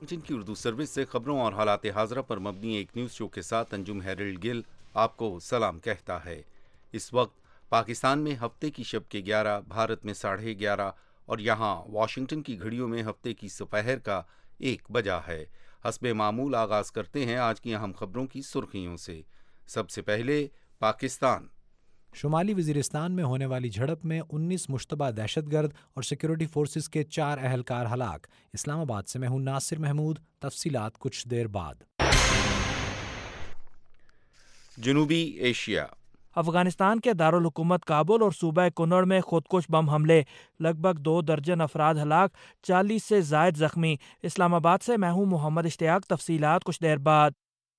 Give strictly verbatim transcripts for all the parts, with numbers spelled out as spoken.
की उर्दू सर्विस से खबरों और हालात हाज़रा पर मबनी एक न्यूज़ शो के साथ अंजुम हैरल्ड गिल आपको सलाम कहता है। इस वक्त पाकिस्तान में हफ्ते की शब के ग्यारह, भारत में साढ़े ग्यारह और यहाँ वाशिंगटन की घड़ियों में हफ्ते की दोपहर का एक बजा है। हस्बे मामूल आगाज़ करते हैं आज की अहम खबरों की सुर्खियों से। सबसे पहले पाकिस्तान। शुमाली वज़ीरिस्तान में होने वाली झड़प में उन्नीस मुश्तबा दहशतगर्द और सिक्योरिटी फोर्सेस के चार अहलकार हलाक। इस्लामाबाद से मैं हूं नासिर महमूद। तफसीलात कुछ देर बाद। जनूबी एशिया। अफगानिस्तान के दारुल हुकूमत काबुल और सूबा कुनड़ में खुदकुश बम हमले, लगभग दो दर्जन अफराद हलाक, चालीस से जायद जख्मी। इस्लामाबाद से मैं हूं मोहम्मद इश्तियाक। तफसीलात कुछ देर बाद।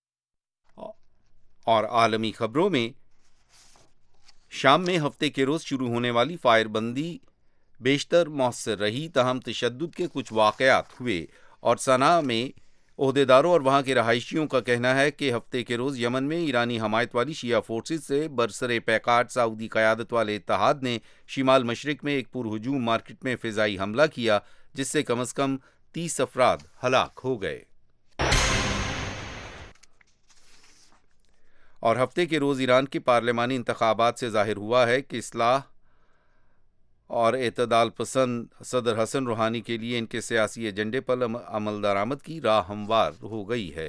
और आलमी खबरों में शाम में हफ्ते के रोज शुरू होने वाली फायरबंदी बेशतर मौसर रही, तहम तशद्दुद के कुछ वाक़यात हुए और सना में ओहदेदारों और वहाँ के रहायशियों का कहना है कि हफ्ते के रोज़ यमन में ईरानी हमायत वाली शिया फोर्सेस से बरसरे पैकाट सऊदी क़यादत वाले इत्तेहाद ने शिमाल मशरिक में एक पुरहुजूम मार्केट में फ़िज़ाई हमला किया, जिससे कम अज़ कम तीस अफराद हलाक हो गए। और हफ्ते के रोज़ ईरान के पार्लिमानी इंतखाबात से ज़ाहिर हुआ है कि इस्लाह और एतदाल पसंद सदर हसन रूहानी के लिए इनके सियासी एजेंडे पर अमल दरामद की राह हमवार हो गई है।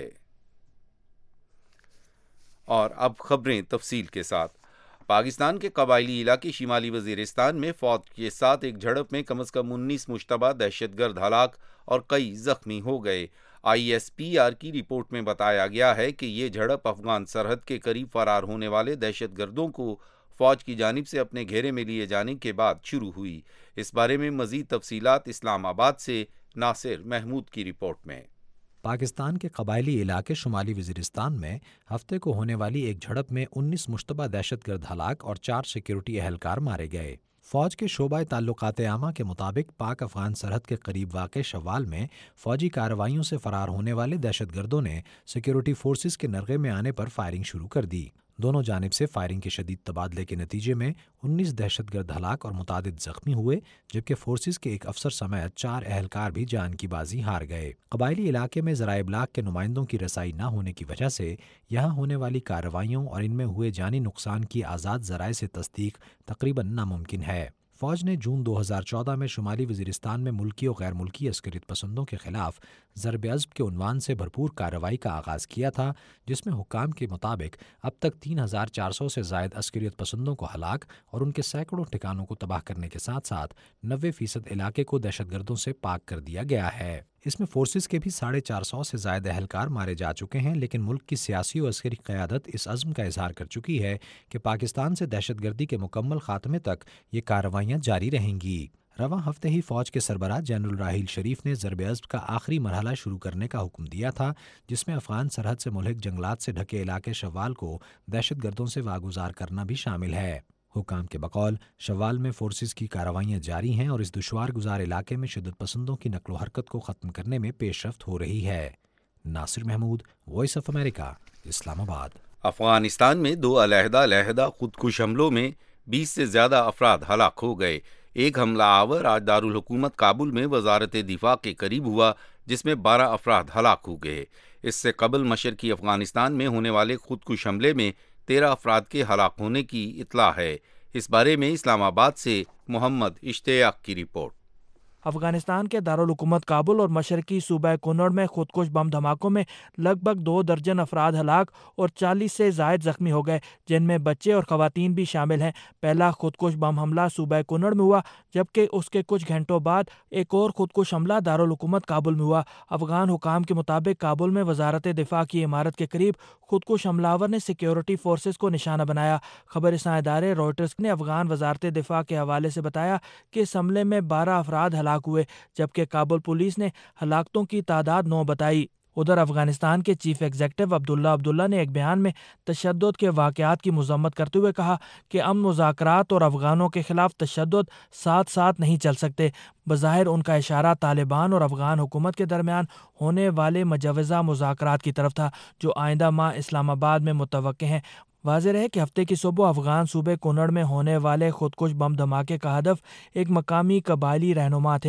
और अब खबरें तफसील के साथ। पाकिस्तान के कबायली इलाके शिमाली वज़ीरिस्तान में फ़ौज के साथ एक झड़प में कम अज़ कम उन्नीस मुश्तबा दहशतगर्द हलाक और कई ज़ख्मी हो गए। आई एस पी आर की रिपोर्ट में बताया गया है कि ये झड़प अफगान सरहद के करीब फरार होने वाले दहशतगर्दों को फ़ौज की जानिब से अपने घेरे में लिए जाने के बाद शुरू हुई। इस बारे में मज़ीद तफसीलात इस्लामाबाद से नासिर महमूद की रिपोर्ट में। पाकिस्तान के कबायली इलाके शुमाली वज़ीरिस्तान में हफ्ते को होने वाली एक झड़प में उन्नीस मुश्तबा दहशतगर्द हलाक और चार सिक्योरिटी अहलकार मारे गए। फ़ौज के शोबा ताल्लुकात आमा के मुताबिक पाक अफ़गान सरहद के करीब वाक़ शवाल में फ़ौजी कार्रवाइयों से फ़रार होने वाले दहशतगर्दों ने सिक्योरिटी फोर्सेस के नरगे में आने पर फायरिंग शुरू कर दी। दोनों जानिब से फायरिंग के शदीद तबादले के नतीजे में उन्नीस दहशतगर्द हलाक और मुतादिद जख्मी हुए, जबकि फोर्सेस के एक अफसर समेत चार अहलकार भी जान की बाजी हार गए। कबायली इलाके में ज़राए इब्लाग के नुमाइंदों की रसाई न होने की वजह से यहाँ होने वाली कार्रवाइयों और इनमें हुए जानी नुकसान की आज़ाद ज़राए से तस्दीक तकरीबन नामुमकिन है। फ़ौज ने जून दो हज़ार चौदह में शुमाली वज़ीरिस्तान में मुल्की और गैर मुल्की अस्करियत पसंदों के खिलाफ ज़रब-ए-अज़्ब के उन्वान से भरपूर कार्रवाई का आगाज़ किया था, जिसमें हुक्काम के मुताबिक अब तक तीन हज़ार चार सौ से ज़ायद अस्करियत पसंदों को हलाक और उनके सैकड़ों ठिकानों को तबाह करने के साथ साथ नब्बे फीसद इलाके को दहशतगर्दों से पाक कर दिया गया है। इसमें फोर्सेस के भी साढ़े चार सौ से ज़ायद अहलकार मारे जा चुके हैं, लेकिन मुल्क की सियासी और अस्करी क़यादत इस अज़्म का इजहार कर चुकी है कि पाकिस्तान से दहशतगर्दी के मुकम्मल खात्मे तक ये कार्रवाइयाँ जारी रहेंगी। रवां हफ्ते ही फ़ौज के सरबराह जनरल राहील शरीफ ने ज़रब-ए-अज़्ब का आखिरी मरहला शुरू करने का हुक्म दिया था, जिसमें अफ़गान सरहद से मुल्हिक जंगलात से ढके इलाके शवाल को दहशतगर्दों से वागुजार करना भी शामिल है। हुकाम के बकौल शवाल में फोर्सेस की कार्रवाइयाँ जारी हैं और इस दुश्वार गुजार इलाके में शिद्दत पसंदों की नकलो हरकत को ख़त्म करने में पेशरफ्त हो रही है। Nasir Mahmood, voice of America, Islamabad. Afghanistan में दो अलहदा अलहदा खुदकुश हमलों में बीस से ज़्यादा अफराद हलाक हो गए। एक हमला आवर आज दारुल हुकूमत काबुल में वजारत दिफा के करीब हुआ, जिसमें बारह अफराद हलाक हो गए। इससे कबल मशरकी अफ़गानिस्तान में होने वाले खुदकुश हमले में तेरह अफराद के हलाक होने की इत्तला है। इस बारे में इस्लामाबाद से मोहम्मद इश्तियाक की रिपोर्ट। अफगानिस्तान के दारुल हुकूमत काबुल और मशरकी सूबा कुनड़ में खुदकुश बम धमाकों में लगभग दो दर्जन अफराद हलाक और चालीस से जायद जख्मी हो गए, जिनमें बच्चे और ख़वातीन भी शामिल हैं। पहला खुदकुश बम हमला सूबा कुनड़ में हुआ, जबकि उसके कुछ घंटों बाद एक और खुदकुश हमला दारुल हुकूमत काबुल में हुआ। अफगान हुकाम के मुताबिक काबुल में वजारत दिफा की इमारत के करीब खुदकुश हमलावर ने सिक्योरिटी फोर्सेस को निशाना बनाया। खबर रसां इदारे रॉयटर्स ने अफगान वजारत दिफा के हवाले से बताया कि इस हमले में बारह अफराद हलाक हुए, जबकि काबुल पुलिस ने हलाकतों की तादाद नौ बताई। उधर अफगानिस्तान के चीफ एग्जीक्यूटिव अब्दुल्ला अब्दुल्ला ने एक बयान में तशद्दुद के वाक़यात की मज़म्मत करते हुए कहा कि अमन मुज़ाकरात और अफगानों के खिलाफ तशद्दुद साथ साथ नहीं चल सकते। बज़ाहिर उनका इशारा तालिबान और अफगान हुकूमत के दरमियान होने वाले मुजव्वज़ा मुज़ाकरात की तरफ था, जो आइंदा माह इस्लामाबाद में मुतवक्के हैं। वाज़ेह है कि हफ्ते की सुबह अफगान सूबे कुनड़ में होने वाले खुदकुश बम धमाके का हदफ एक मकामी कबायली रहनुमा थे।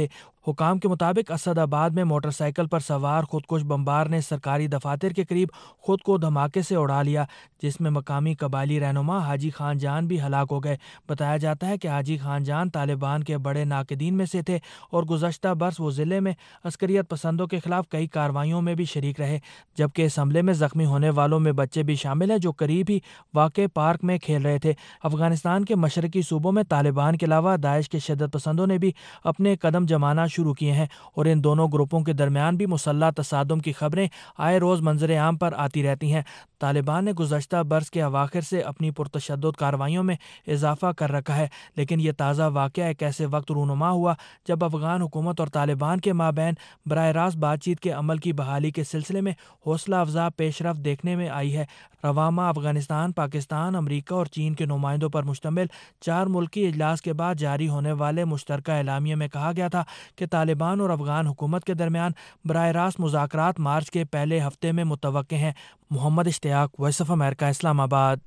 حکام کے مطابق اسد آباد میں موٹر سائیکل پر سوار خودکش بمبار نے سرکاری دفاتر کے قریب خود کو دھماکے سے اڑا لیا، جس میں مقامی قبائلی رہنما حاجی خان جان بھی ہلاک ہو گئے۔ بتایا جاتا ہے کہ حاجی خان جان طالبان کے بڑے ناقدین میں سے تھے اور گزشتہ برس وہ ضلع میں عسکریت پسندوں کے خلاف کئی کارروائیوں میں بھی شریک رہے، جبکہ اس حملے میں زخمی ہونے والوں میں بچے بھی شامل ہیں جو قریب ہی واقع پارک میں کھیل رہے تھے۔ افغانستان کے مشرقی صوبوں میں طالبان کے علاوہ داعش کے شدت پسندوں نے بھی اپنے قدم جمانا شروع کیے ہیں اور ان دونوں گروپوں کے درمیان بھی مسلح تصادم کی خبریں آئے روز منظر عام پر آتی رہتی ہیں۔ طالبان نے گزشتہ برس کے اواخر سے اپنی پرتشدد کارروائیوں میں اضافہ کر رکھا ہے، لیکن یہ تازہ واقعہ ایک ایسے وقت رونما ہوا جب افغان حکومت اور طالبان کے مابین براہ راست بات چیت کے عمل کی بحالی کے سلسلے میں حوصلہ افزا پیش رفت دیکھنے میں آئی ہے۔ رواں ماہ افغانستان، پاکستان، امریکہ اور چین کے نمائندوں پر مشتمل چار ملکی اجلاس کے بعد جاری ہونے والے مشترکہ اعلامیے میں کہا گیا تھا کہ طالبان اور افغان حکومت کے درمیان براہ راست مذاکرات مارچ کے پہلے ہفتے میں متوقع ہیں۔ محمد اشتیاق، وائس آف امریکہ، اسلام آباد۔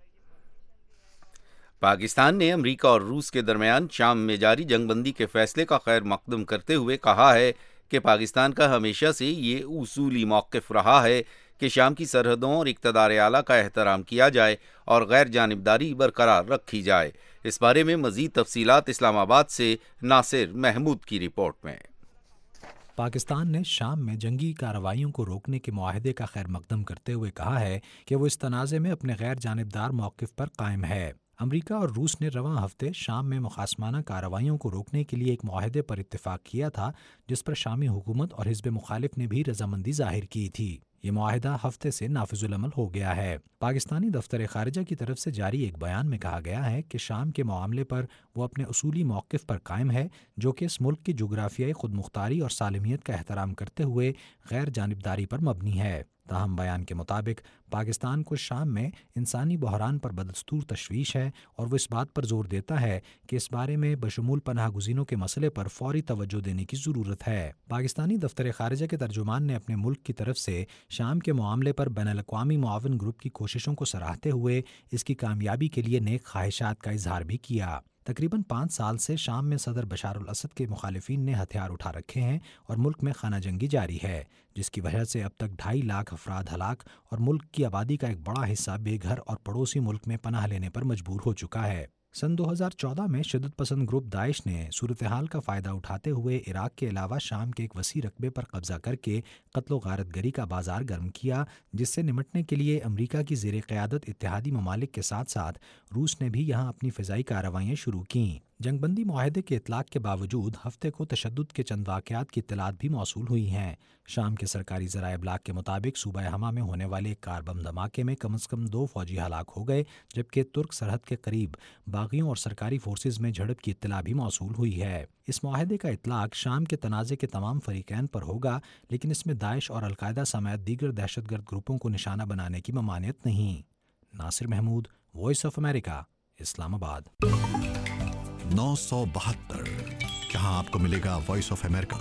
پاکستان نے امریکہ اور روس کے درمیان شام میں جاری جنگ بندی کے فیصلے کا خیر مقدم کرتے ہوئے کہا ہے کہ پاکستان کا ہمیشہ سے یہ اصولی موقف رہا ہے کہ شام کی سرحدوں اور اقتدار اعلیٰ کا احترام کیا جائے اور غیر جانبداری برقرار رکھی جائے۔ اس بارے میں مزید تفصیلات اسلام آباد سے ناصر محمود کی رپورٹ میں۔ پاکستان نے شام میں جنگی کارروائیوں کو روکنے کے معاہدے کا خیر مقدم کرتے ہوئے کہا ہے کہ وہ اس تنازع میں اپنے غیر جانبدار موقف پر قائم ہے۔ امریکہ اور روس نے رواں ہفتے شام میں مخاصمانہ کارروائیوں کو روکنے کے لیے ایک معاہدے پر اتفاق کیا تھا، جس پر شامی حکومت اور حزب مخالف نے بھی رضامندی ظاہر کی تھی۔ یہ معاہدہ ہفتے سے نافذ العمل ہو گیا ہے۔ پاکستانی دفتر خارجہ کی طرف سے جاری ایک بیان میں کہا گیا ہے کہ شام کے معاملے پر وہ اپنے اصولی موقف پر قائم ہے، جو کہ اس ملک کی جغرافیائی خود مختاری اور سالمیت کا احترام کرتے ہوئے غیر جانبداری پر مبنی ہے۔ تاہم بیان کے مطابق پاکستان کو شام میں انسانی بحران پر بدستور تشویش ہے اور وہ اس بات پر زور دیتا ہے کہ اس بارے میں بشمول پناہ گزینوں کے مسئلے پر فوری توجہ دینے کی ضرورت ہے۔ پاکستانی دفتر خارجہ کے ترجمان نے اپنے ملک کی طرف سے شام کے معاملے پر بین الاقوامی معاون گروپ کی کوششوں کو سراہتے ہوئے اس کی کامیابی کے لیے نیک خواہشات کا اظہار بھی کیا۔ تقریباً پانچ سال سے شام میں صدر بشار الاسد کے مخالفین نے ہتھیار اٹھا رکھے ہیں اور ملک میں خانہ جنگی جاری ہے، جس کی وجہ سے اب تک ڈھائی لاکھ افراد ہلاک اور ملک کی آبادی کا ایک بڑا حصہ بے گھر اور پڑوسی ملک میں پناہ لینے پر مجبور ہو چکا ہے۔ سن دو ہزار چودہ میں شدت پسند گروپ داعش نے صورتحال کا فائدہ اٹھاتے ہوئے عراق کے علاوہ شام کے ایک وسیع رقبے پر قبضہ کر کے قتل و غارت گری کا بازار گرم کیا، جس سے نمٹنے کے لیے امریکہ کی زیر قیادت اتحادی ممالک کے ساتھ ساتھ روس نے بھی یہاں اپنی فضائی کارروائیاں شروع کیں۔ جنگ بندی معاہدے کے اطلاق کے باوجود ہفتے کو تشدد کے چند واقعات کی اطلاعات بھی موصول ہوئی ہیں۔ شام کے سرکاری ذرائع ابلاغ کے مطابق صوبہ حما میں ہونے والے ایک کار بم دھماکے میں کم از کم دو فوجی ہلاک ہو گئے، جبکہ ترک سرحد کے قریب باغیوں اور سرکاری فورسز میں جھڑپ کی اطلاع بھی موصول ہوئی ہے۔ اس معاہدے کا اطلاق شام کے تنازع کے تمام فریقین پر ہوگا، لیکن اس میں داعش اور القاعدہ سمیت دیگر دہشت گرد گروپوں کو نشانہ بنانے کی ممانعت نہیں۔ Nasir Mahmood, voice of America, Islamabad. نو سو بہتر جہاں آپ کو ملے گا وائس آف امریکہ۔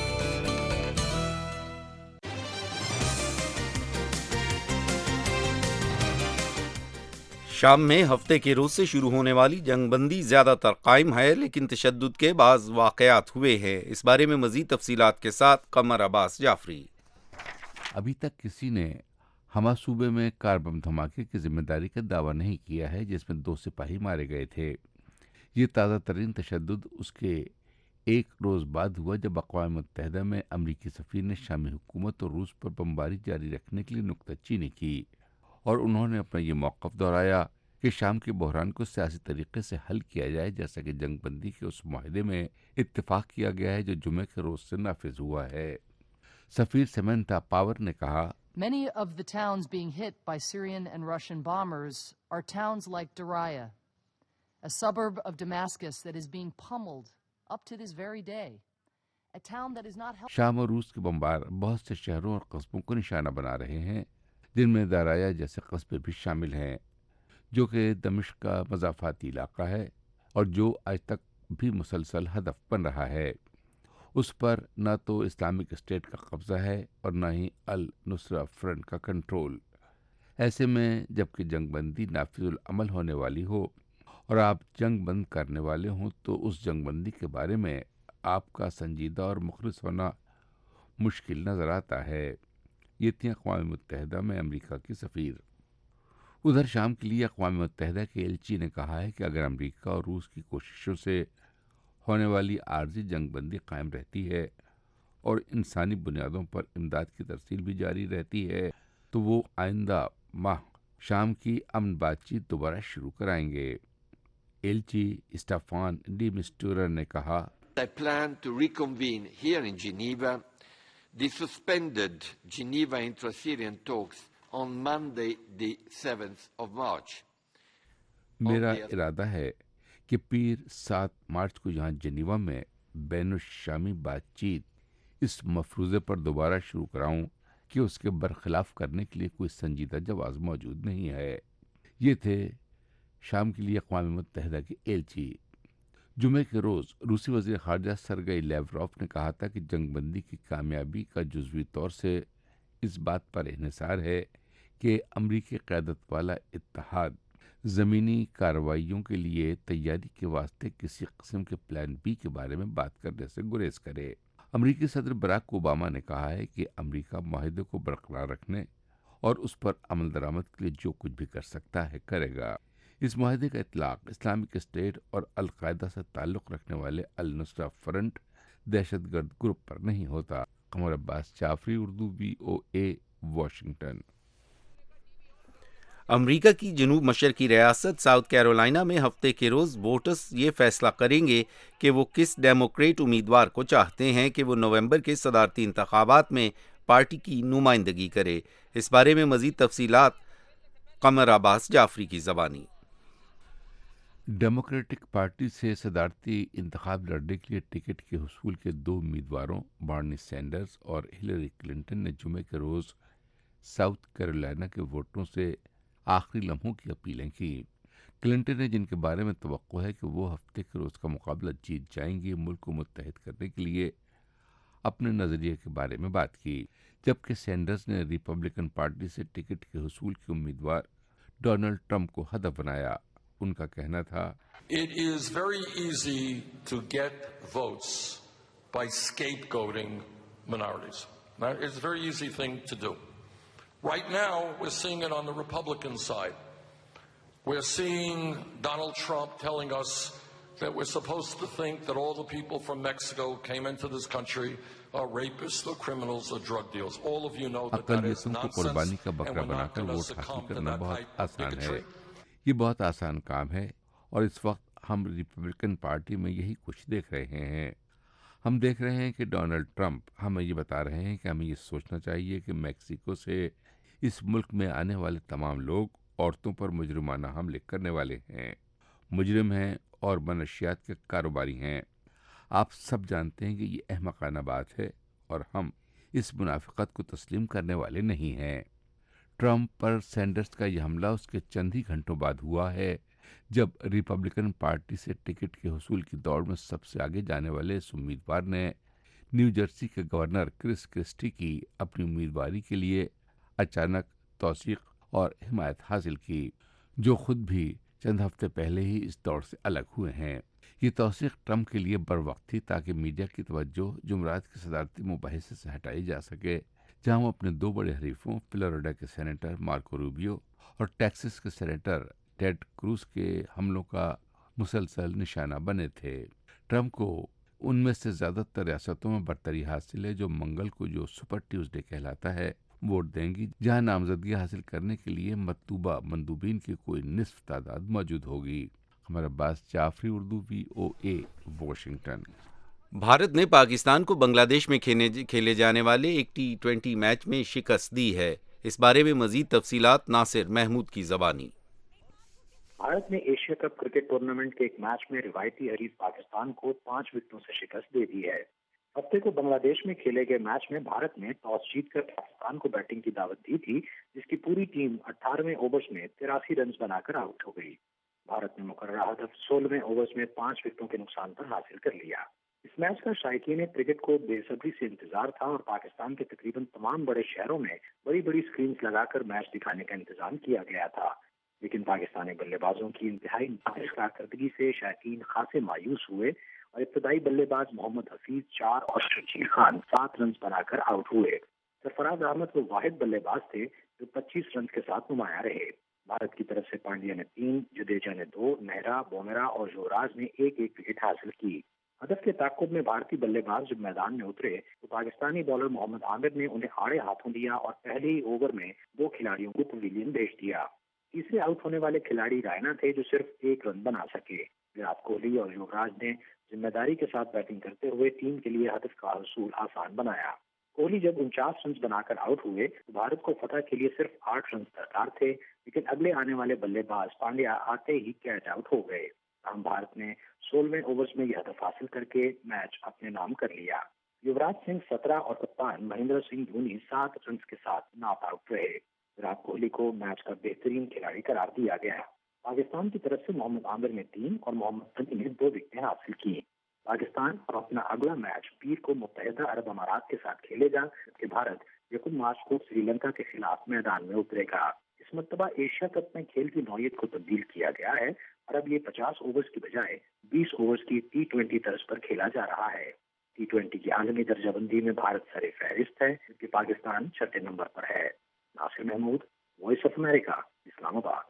شام میں ہفتے کے روز سے شروع ہونے والی جنگ بندی زیادہ تر قائم ہے، لیکن تشدد کے بعض واقعات ہوئے ہیں۔ اس بارے میں مزید تفصیلات کے ساتھ قمر عباس جعفری۔ ابھی تک کسی نے حما صوبے میں کار بم دھماکے کی ذمہ داری کا دعویٰ نہیں کیا ہے، جس میں دو سپاہی مارے گئے تھے۔ یہ تازہ ترین تشدد اس کے ایک روز بعد ہوا جب اقوام متحدہ میں امریکی سفیر نے شامی حکومت اور روس پر بمباری جاری رکھنے کے لیے نکتہ چینی کی، اور انہوں نے اپنا یہ موقف دہرایا کہ شام کے بحران کو سیاسی طریقے سے حل کیا جائے، جیسا کہ جنگ بندی کے اس معاہدے میں اتفاق کیا گیا ہے جو جمعے کے روز سے نافذ ہوا ہے۔ سفیر سیمنتا پاور نے کہا، Many of the towns being hit by Syrian and Russian bombers are towns like Daraya, a suburb of Damascus that is being pummeled up to this very day. A town that is not helping. شام اور روس کے بمبار بہت سے شہروں اور قصبوں کو نشانہ بنا رہے ہیں، جن میں دارایا جیسے قصبے بھی شامل ہیں، جو کہ دمشق کا مضافاتی علاقہ ہے اور جو آج تک بھی مسلسل ہدف بن رہا ہے۔ اس پر نہ تو اسلامک اسٹیٹ کا قبضہ ہے اور نہ ہی النصرہ فرنٹ کا کنٹرول۔ ایسے میں جبکہ جنگ بندی نافذ العمل ہونے والی ہو اور آپ جنگ بند کرنے والے ہوں، تو اس جنگ بندی کے بارے میں آپ کا سنجیدہ اور مخلص ہونا مشکل نظر آتا ہے۔ یہ تھی اقوام متحدہ میں امریکہ کی سفیر۔ ادھر شام کے لیے اقوام متحدہ کے ایلچی نے کہا ہے کہ اگر امریکہ اور روس کی کوششوں سے ہونے والی عارضی جنگ بندی قائم رہتی ہے اور انسانی بنیادوں پر امداد کی ترسیل بھی جاری رہتی ہے تو وہ آئندہ ماہ شام کی امن بات چیت دوبارہ شروع کرائیں گے۔ ایلچی اسٹیفان ڈی مسٹورر نے کہا، I plan to reconvene here in Geneva the suspended Geneva intra-Syrian talks on Monday the seventh of March. میرا ارادہ ہے کہ پیر سات مارچ کو یہاں جنیوا میں بین الشامی بات چیت اس مفروضے پر دوبارہ شروع کراؤں کہ اس کے برخلاف کرنے کے لیے کوئی سنجیدہ جواز موجود نہیں ہے۔ یہ تھے شام کے لیے اقوام متحدہ کے ایلچی۔ جمعے کے روز روسی وزیر خارجہ سرگئی لیوروف نے کہا تھا کہ جنگ بندی کی کامیابی کا جزوی طور سے اس بات پر انحصار ہے کہ امریکی قیادت والا اتحاد زمینی کارروائیوں کے لیے تیاری کے واسطے کسی قسم کے پلان بی کے بارے میں بات کرنے سے گریز کرے۔ امریکی صدر براک اوباما نے کہا ہے کہ امریکہ معاہدے کو برقرار رکھنے اور اس پر عمل درآمد کے لیے جو کچھ بھی کر سکتا ہے کرے گا۔ اس معاہدے کا اطلاق اسلامک اسٹیٹ اور القاعدہ سے تعلق رکھنے والے النصرہ فرنٹ دہشت گرد گروپ پر نہیں ہوتا۔ Qamar Abbas Jafri, Urdu V O A, Washington. امریکہ کی جنوب مشرقی ریاست ساؤتھ کیرولائنا میں ہفتے کے روز ووٹرز یہ فیصلہ کریں گے کہ وہ کس ڈیموکریٹ امیدوار کو چاہتے ہیں کہ وہ نومبر کے صدارتی انتخابات میں پارٹی کی نمائندگی کرے۔ اس بارے میں مزید تفصیلات قمر عباس جعفری کی زبانی۔ ڈیموکریٹک پارٹی سے صدارتی انتخاب لڑنے کے لیے ٹکٹ کے حصول کے دو امیدواروں بارنی سینڈرز اور ہلری کلنٹن نے جمعے کے روز ساؤتھ کیرولائنا کے ووٹروں سے آخری لمحوں کی اپیلیں کی۔ کلنٹن نے، جن کے بارے میں توقع ہے کہ وہ ہفتے کے روز کا مقابلہ جیت جائیں گی، ملک کو متحد کرنے کے لیے اپنے نظریے کے بارے میں بات کی، جبکہ سینڈرز نے ریپبلکن پارٹی سے ٹکٹ کے حصول کے امیدوار ڈونلڈ ٹرمپ کو ہدف بنایا۔ ان کا کہنا تھا، It is very easy to get votes by scapegoating minorities. Now, it's a very easy thing to do. Right now, we're seeing it on the Republican side. We're seeing Donald Trump telling us that we're supposed to think that all the people from Mexico came into this country are rapists or criminals or drug dealers. All of you know that that is اقلیتوں کو قربانی کا nonsense, and بکرا we're بنا not کر going to vote حاصل succumb to کرنا that بہت type of آسان ہے۔ bigotry. یہ بہت آسان کام ہے اور اس وقت ہم ریپبلکن پارٹی میں یہی کچھ دیکھ رہے ہیں۔ ہم دیکھ رہے ہیں کہ ڈونلڈ ٹرمپ ہمیں یہ بتا رہے ہیں کہ ہمیں یہ سوچنا چاہیے کہ میکسیکو سے اس ملک میں آنے والے تمام لوگ عورتوں پر مجرمانہ حملے کرنے والے ہیں، مجرم ہیں اور منشیات کے کاروباری ہیں۔ آپ سب جانتے ہیں کہ یہ احمقانہ بات ہے اور ہم اس منافقت کو تسلیم کرنے والے نہیں ہیں۔ ٹرمپ پر سینڈرز کا یہ حملہ اس کے چند ہی گھنٹوں بعد ہوا ہے جب ریپبلکن پارٹی سے ٹکٹ کے حصول کی دوڑ میں سب سے آگے جانے والے اس امیدوار نے نیو جرسی کے گورنر کرس کرسٹی کی اپنی امیدواری کے لیے اچانک توثیق اور حمایت حاصل کی، جو خود بھی چند ہفتے پہلے ہی اس دوڑ سے الگ ہوئے ہیں۔ یہ توثیق ٹرمپ کے لیے بر وقت تھی تاکہ میڈیا کی توجہ جمعرات کے صدارتی مباحثے سے ہٹائی جا سکے، جہاں وہ اپنے دو بڑے حریفوں فلوریڈا کے سینیٹر مارکو روبیو اور ٹیکسس کے سینیٹر ٹیڈ کروز کے حملوں کا مسلسل نشانہ بنے تھے۔ ٹرمپ کو ان میں سے زیادہ تر ریاستوں میں برتری حاصل ہے جو منگل کو، جو سپر ٹیوزڈے کہلاتا ہے، ووٹ دیں گی، جہاں نامزدگی حاصل کرنے کے لیے مطلوبہ مندوبین کی کوئی نصف تعداد موجود ہوگی۔ Qamar Abbas Jafri, Urdu V O A, Washington. Bharat نے پاکستان کو بنگلہ دیش میں کھیلے جانے والے ایک ٹی ٹوینٹی میچ میں شکست دی ہے۔ اس بارے میں مزید تفصیلات ناصر محمود کی زبانی۔ بھارت نے ایشیا کپ کرکٹ ٹورنامنٹ کے ایک میچ میں روایتی حریف پاکستان کو پانچ وکٹوں سے شکست دے دی ہے۔ ہفتے کو بنگلہ دیش میں کھیلے گئے میچ میں بھارت نے ٹاس جیت کر پاکستان کو بیٹنگ کی دعوت دی تھی، جس کی پوری ٹیم اٹھارہویں اوورز میں تراسی رنز بنا کر آؤٹ ہو گئی۔ بھارت نے مقررہ ہدف سولہویں اوورز میں پانچ وکٹوں کے نقصان پر حاصل کر لیا۔ اس میچ کا شائقین کرکٹ کو بے صبری سے انتظار تھا اور پاکستان کے تقریباً تمام بڑے شہروں میں بڑی بڑی سکرینز لگا کر میچ دکھانے کا انتظام کیا گیا تھا، لیکن پاکستانی بلے بازوں کی انتہائی ناقص کارکردگی سے شائقین خاصے مایوس ہوئے اور ابتدائی بلے باز محمد حفیظ چار اور شرجیل خان سات رنز بناکر آؤٹ ہوئے۔ سرفراز احمد وہ واحد بلے باز تھے جو پچیس رنز کے ساتھ نمایاں رہے۔ بھارت کی طرف سے پانڈیا نے تین، جڈیجا نے دو، نہرا، بومرا اور یوراج نے ایک ایک وکٹ حاصل کی۔ ہدف کے تعاقب میں بھارتی بلے باز جب میدان میں اترے تو پاکستانی بالر محمد عامر نے انہیں آڑے ہاتھوں لیا اور پہلے ہی اوور میں دو کھلاڑیوں کو پویلین بھیج دیا۔ تیسرے آؤٹ ہونے والے کھلاڑی رائنا تھے جو صرف ایک رن بنا سکے۔ وراٹ کوہلی اور یوراج نے ذمہ داری کے ساتھ بیٹنگ کرتے ہوئے ٹیم کے لیے ہدف کا حصول آسان بنایا۔ کوہلی جب انچاس رنز بنا کر آؤٹ ہوئے تو بھارت کو فتح کے لیے صرف آٹھ رنز درکار تھے، لیکن اگلے آنے والے بلے باز پانڈیا آتے ہی کیچ آؤٹ ہو گئے۔ ہم بھارت نے سولہویں اوورز میں یہ ہدف حاصل کر کے میچ اپنے نام کر لیا۔ یوراج سنگھ سترہ اور کپتان مہندر سنگھ دھونی سات رنز کے ساتھ ناٹ آؤٹ رہے۔ وراٹ کوہلی کو میچ کا بہترین کھلاڑی قرار دیا گیا۔ پاکستان کی طرف سے محمد عامر نے تین اور محمد علی نے دو وکٹیں حاصل کی۔ پاکستان اب اپنا اگلا میچ پیر کو متحدہ عرب امارات کے ساتھ کھیلے گا، جبکہ بھارت یکم مارچ کو سری لنکا کے خلاف میدان میں اترے گا۔ اس مرتبہ ایشیا کپ میں کھیل کی نوعیت کو تبدیل کیا گیا ہے اور اب یہ پچاس اوورز کی بجائے بیس اوورز کی ٹی ٹوینٹی طرز پر کھیلا جا رہا ہے۔ ٹی ٹوینٹی کی عالمی درجہ بندی میں بھارت سر فہرست ہے، جبکہ پاکستان چھٹے نمبر پر ہے۔ Nasir Mahmood, voice of America, Islamabad.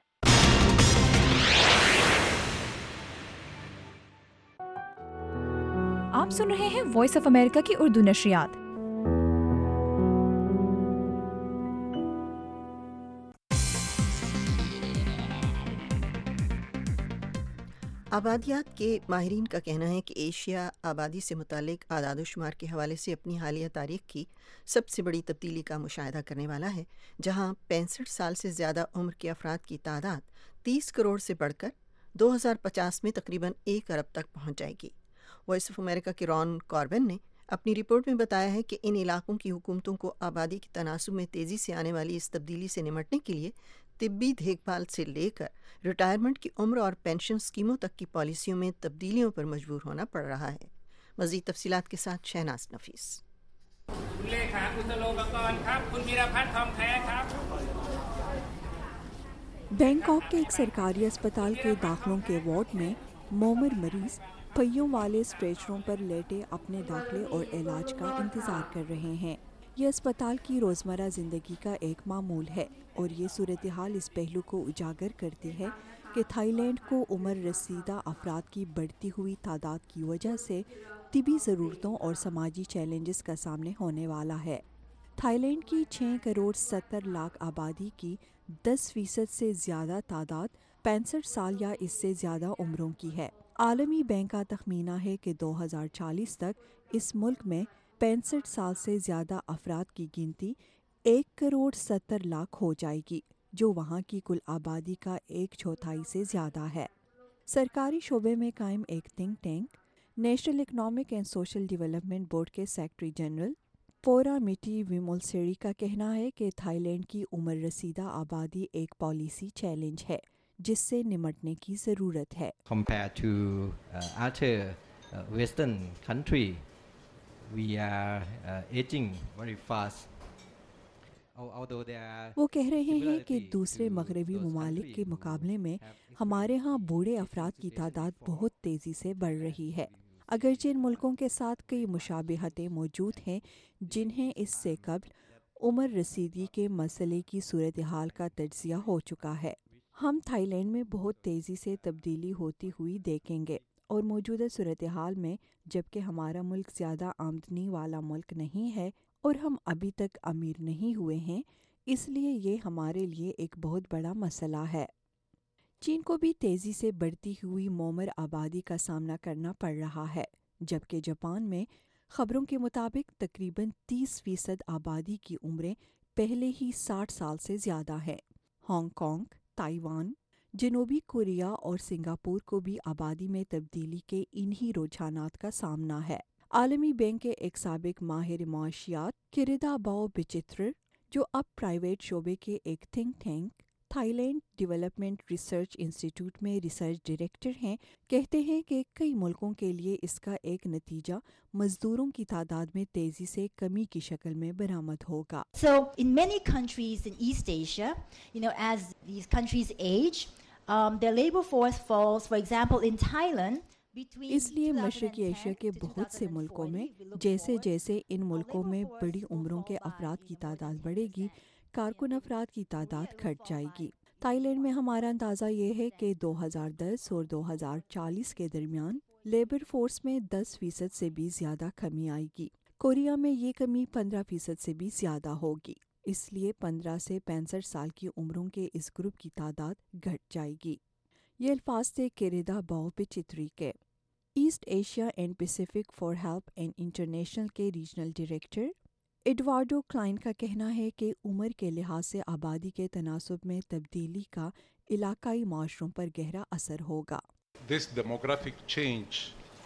آپ سن رہے ہیں وائس آف امریکہ کی اردو نشریات۔ آبادیات کے ماہرین کا کہنا ہے کہ ایشیا آبادی سے متعلق اعداد و شمار کے حوالے سے اپنی حالیہ تاریخ کی سب سے بڑی تبدیلی کا مشاہدہ کرنے والا ہے، جہاں پینسٹھ سال سے زیادہ عمر کے افراد کی تعداد تیس کروڑ سے بڑھ کر دو ہزار پچاس میں تقریباً ایک ارب تک پہنچ جائے گی۔ وائس آف امریکہ کے رون کاربن نے اپنی رپورٹ میں بتایا ہے کہ ان علاقوں کی حکومتوں کو آبادی کے تناسب میں تیزی سے آنے والی اس تبدیلی سے نمٹنے کے لیے طبی دیکھ بھال سے لے کر ریٹائرمنٹ کی عمر اور پینشن اسکیموں تک کی پالیسیوں میں تبدیلیوں پر مجبور ہونا پڑ رہا ہے۔ مزید تفصیلات کے ساتھ شہناز نفیس۔ بینکاک کے ایک سرکاری اسپتال کے داخلوں کے وارڈ میں مومر مریض پہیوں والے اسٹریچروں پر لیٹے اپنے داخلے اور علاج کا انتظار کر رہے ہیں۔ یہ اسپتال کی روزمرہ زندگی کا ایک معمول ہے اور یہ صورتحال اس پہلو کو اجاگر کرتی ہے کہ تھائی لینڈ کو عمر رسیدہ افراد کی بڑھتی ہوئی تعداد کی وجہ سے طبی ضرورتوں اور سماجی چیلنجز کا سامنے ہونے والا ہے۔ تھائی لینڈ کی چھ کروڑ ستر لاکھ آبادی کی دس فیصد سے زیادہ تعداد پینسٹھ سال یا اس سے زیادہ عمروں کی ہے۔ عالمی بینک کا تخمینہ ہے کہ دو ہزار چالیس تک اس ملک میں پینسٹھ سال سے زیادہ افراد کی گنتی ایک کروڑ ستر لاکھ ہو جائے گی، جو وہاں کی کل آبادی کا ایک چوتھائی سے زیادہ ہے۔ سرکاری شعبے میں قائم ایک think tank national economic and social development board کے سیکرٹری جنرل پورا میٹی ویمولسیری کا کہنا ہے کہ تھائی لینڈ کی عمر رسیدہ آبادی ایک پالیسی چیلنج ہے جس سے نمٹنے کی ضرورت ہے۔ Compared to uh, other uh, Western country, we are uh, aging very fast. وہ کہہ رہے ہیں کہ دوسرے مغربی ممالک کے مقابلے میں ہمارے ہاں بوڑھے افراد کی تعداد بہت تیزی سے بڑھ رہی ہے۔ اگرچہ ان ملکوں کے ساتھ کئی مشابہتیں موجود ہیں جنہیں اس سے قبل عمر رسیدگی کے مسئلے کی صورتحال کا تجزیہ ہو چکا ہے۔ ہم تھائی لینڈ میں بہت تیزی سے تبدیلی ہوتی ہوئی دیکھیں گے اور موجودہ صورتحال میں جبکہ ہمارا ملک زیادہ آمدنی والا ملک نہیں ہے اور ہم ابھی تک امیر نہیں ہوئے ہیں، اس لیے یہ ہمارے لیے ایک بہت بڑا مسئلہ ہے۔ چین کو بھی تیزی سے بڑھتی ہوئی مومر آبادی کا سامنا کرنا پڑ رہا ہے، جبکہ جاپان میں خبروں کے مطابق تقریباً تیس فیصد آبادی کی عمریں پہلے ہی ساٹھ سال سے زیادہ ہے۔ ہانگ کانگ، تائیوان، جنوبی کوریا اور سنگاپور کو بھی آبادی میں تبدیلی کے انہی رجحانات کا سامنا ہے۔ عالمی بینک کے ایک سابق ماہر معاشیات کریدا باؤ بچترر، جو اب پرائیویٹ شعبے کے ایک think tank Thailand development research institute میں ریسرچ ڈائریکٹر ہیں، کہتے ہیں کہ کئی ملکوں کے لیے اس کا ایک نتیجہ مزدوروں کی تعداد میں تیزی سے کمی کی شکل میں برآمد ہوگا۔ So in many countries in East Asia, you know, as these countries age, um, their labor force falls. For example, in Thailand, اس لیے مشرقی ایشیا کے بہت سے ملکوں میں جیسے جیسے ان ملکوں میں بڑی عمروں کے افراد کی تعداد بڑھے گی، کارکن افراد کی تعداد گھٹ جائے گی۔ تائی لینڈ میں ہمارا اندازہ یہ ہے کہ دو ہزار دس اور دو ہزار چالیس کے درمیان لیبر فورس میں دس فیصد سے بھی زیادہ کمی آئے گی۔ کوریا میں یہ کمی پندرہ فیصد سے بھی زیادہ ہوگی، اس لیے پندرہ سے پینسٹھ سال کی عمروں کے اس گروپ کی تعداد گھٹ جائے گی۔ یہ الفاظ تھے کیریدا باؤ پچتری کے۔ East Asia and Pacific for HelpAge international کے ریجنل ڈائریکٹر ایڈوارڈو کلائن کا کہنا ہے کہ عمر کے لحاظ سے آبادی کے تناسب میں تبدیلی کا علاقائی معاشروں پر گہرا اثر ہوگا۔ This demographic change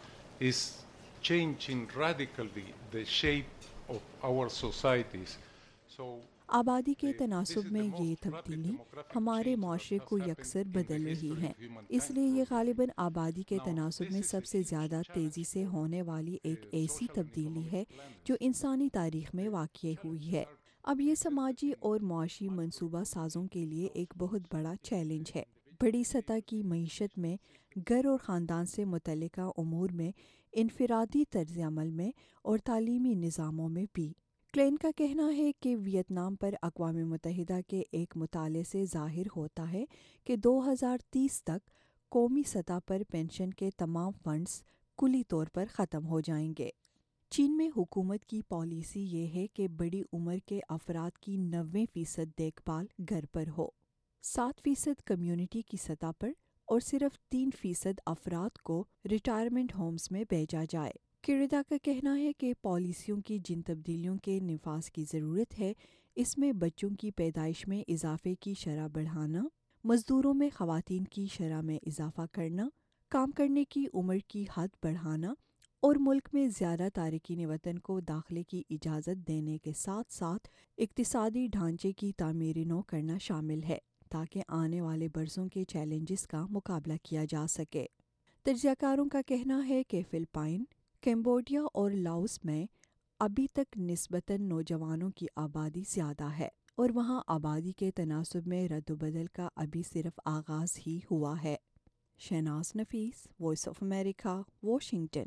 is changing radically the shape of our societies. So آبادی کے تناسب میں یہ تبدیلی ہمارے معاشرے کو یکسر بدل رہی ہے، اس لیے یہ غالباً آبادی کے تناسب میں سب سے زیادہ تیزی سے ہونے والی ایک ایسی تبدیلی ہے جو انسانی تاریخ میں واقع ہوئی ہے۔ اب یہ سماجی اور معاشی منصوبہ سازوں کے لیے ایک بہت بڑا چیلنج ہے، بڑی سطح کی معیشت میں، گھر اور خاندان سے متعلقہ امور میں، انفرادی طرز عمل میں اور تعلیمی نظاموں میں بھی۔ کلین کا کہنا ہے کہ ویتنام پر اقوام متحدہ کے ایک مطالعے سے ظاہر ہوتا ہے کہ دو ہزار تیس تک قومی سطح پر پینشن کے تمام فنڈز کلی طور پر ختم ہو جائیں گے۔ چین میں حکومت کی پالیسی یہ ہے کہ بڑی عمر کے افراد کی نوے فیصد دیکھ بھال گھر پر ہو، سات فیصد کمیونٹی کی سطح پر اور صرف تین فیصد افراد کو ریٹائرمنٹ ہومز میں بھیجا جائے۔ کیریدا کا کہنا ہے کہ پالیسیوں کی جن تبدیلیوں کے نفاذ کی ضرورت ہے، اس میں بچوں کی پیدائش میں اضافے کی شرح بڑھانا، مزدوروں میں خواتین کی شرح میں اضافہ کرنا، کام کرنے کی عمر کی حد بڑھانا اور ملک میں زیادہ تارکین وطن کو داخلے کی اجازت دینے کے ساتھ ساتھ اقتصادی ڈھانچے کی تعمیر نو کرنا شامل ہے تاکہ آنے والے برسوں کے چیلنجز کا مقابلہ کیا جا سکے۔ تجزیہ کاروں کا کہنا ہے کہ فلپائن، کمبوڈیا اور لاؤس میں ابھی تک نسبتاً نوجوانوں کی آبادی زیادہ ہے اور وہاں آبادی کے تناسب میں رد و بدل کا ابھی صرف آغاز ہی ہوا ہے۔ Shahnaz Nafees, voice of America, Washington.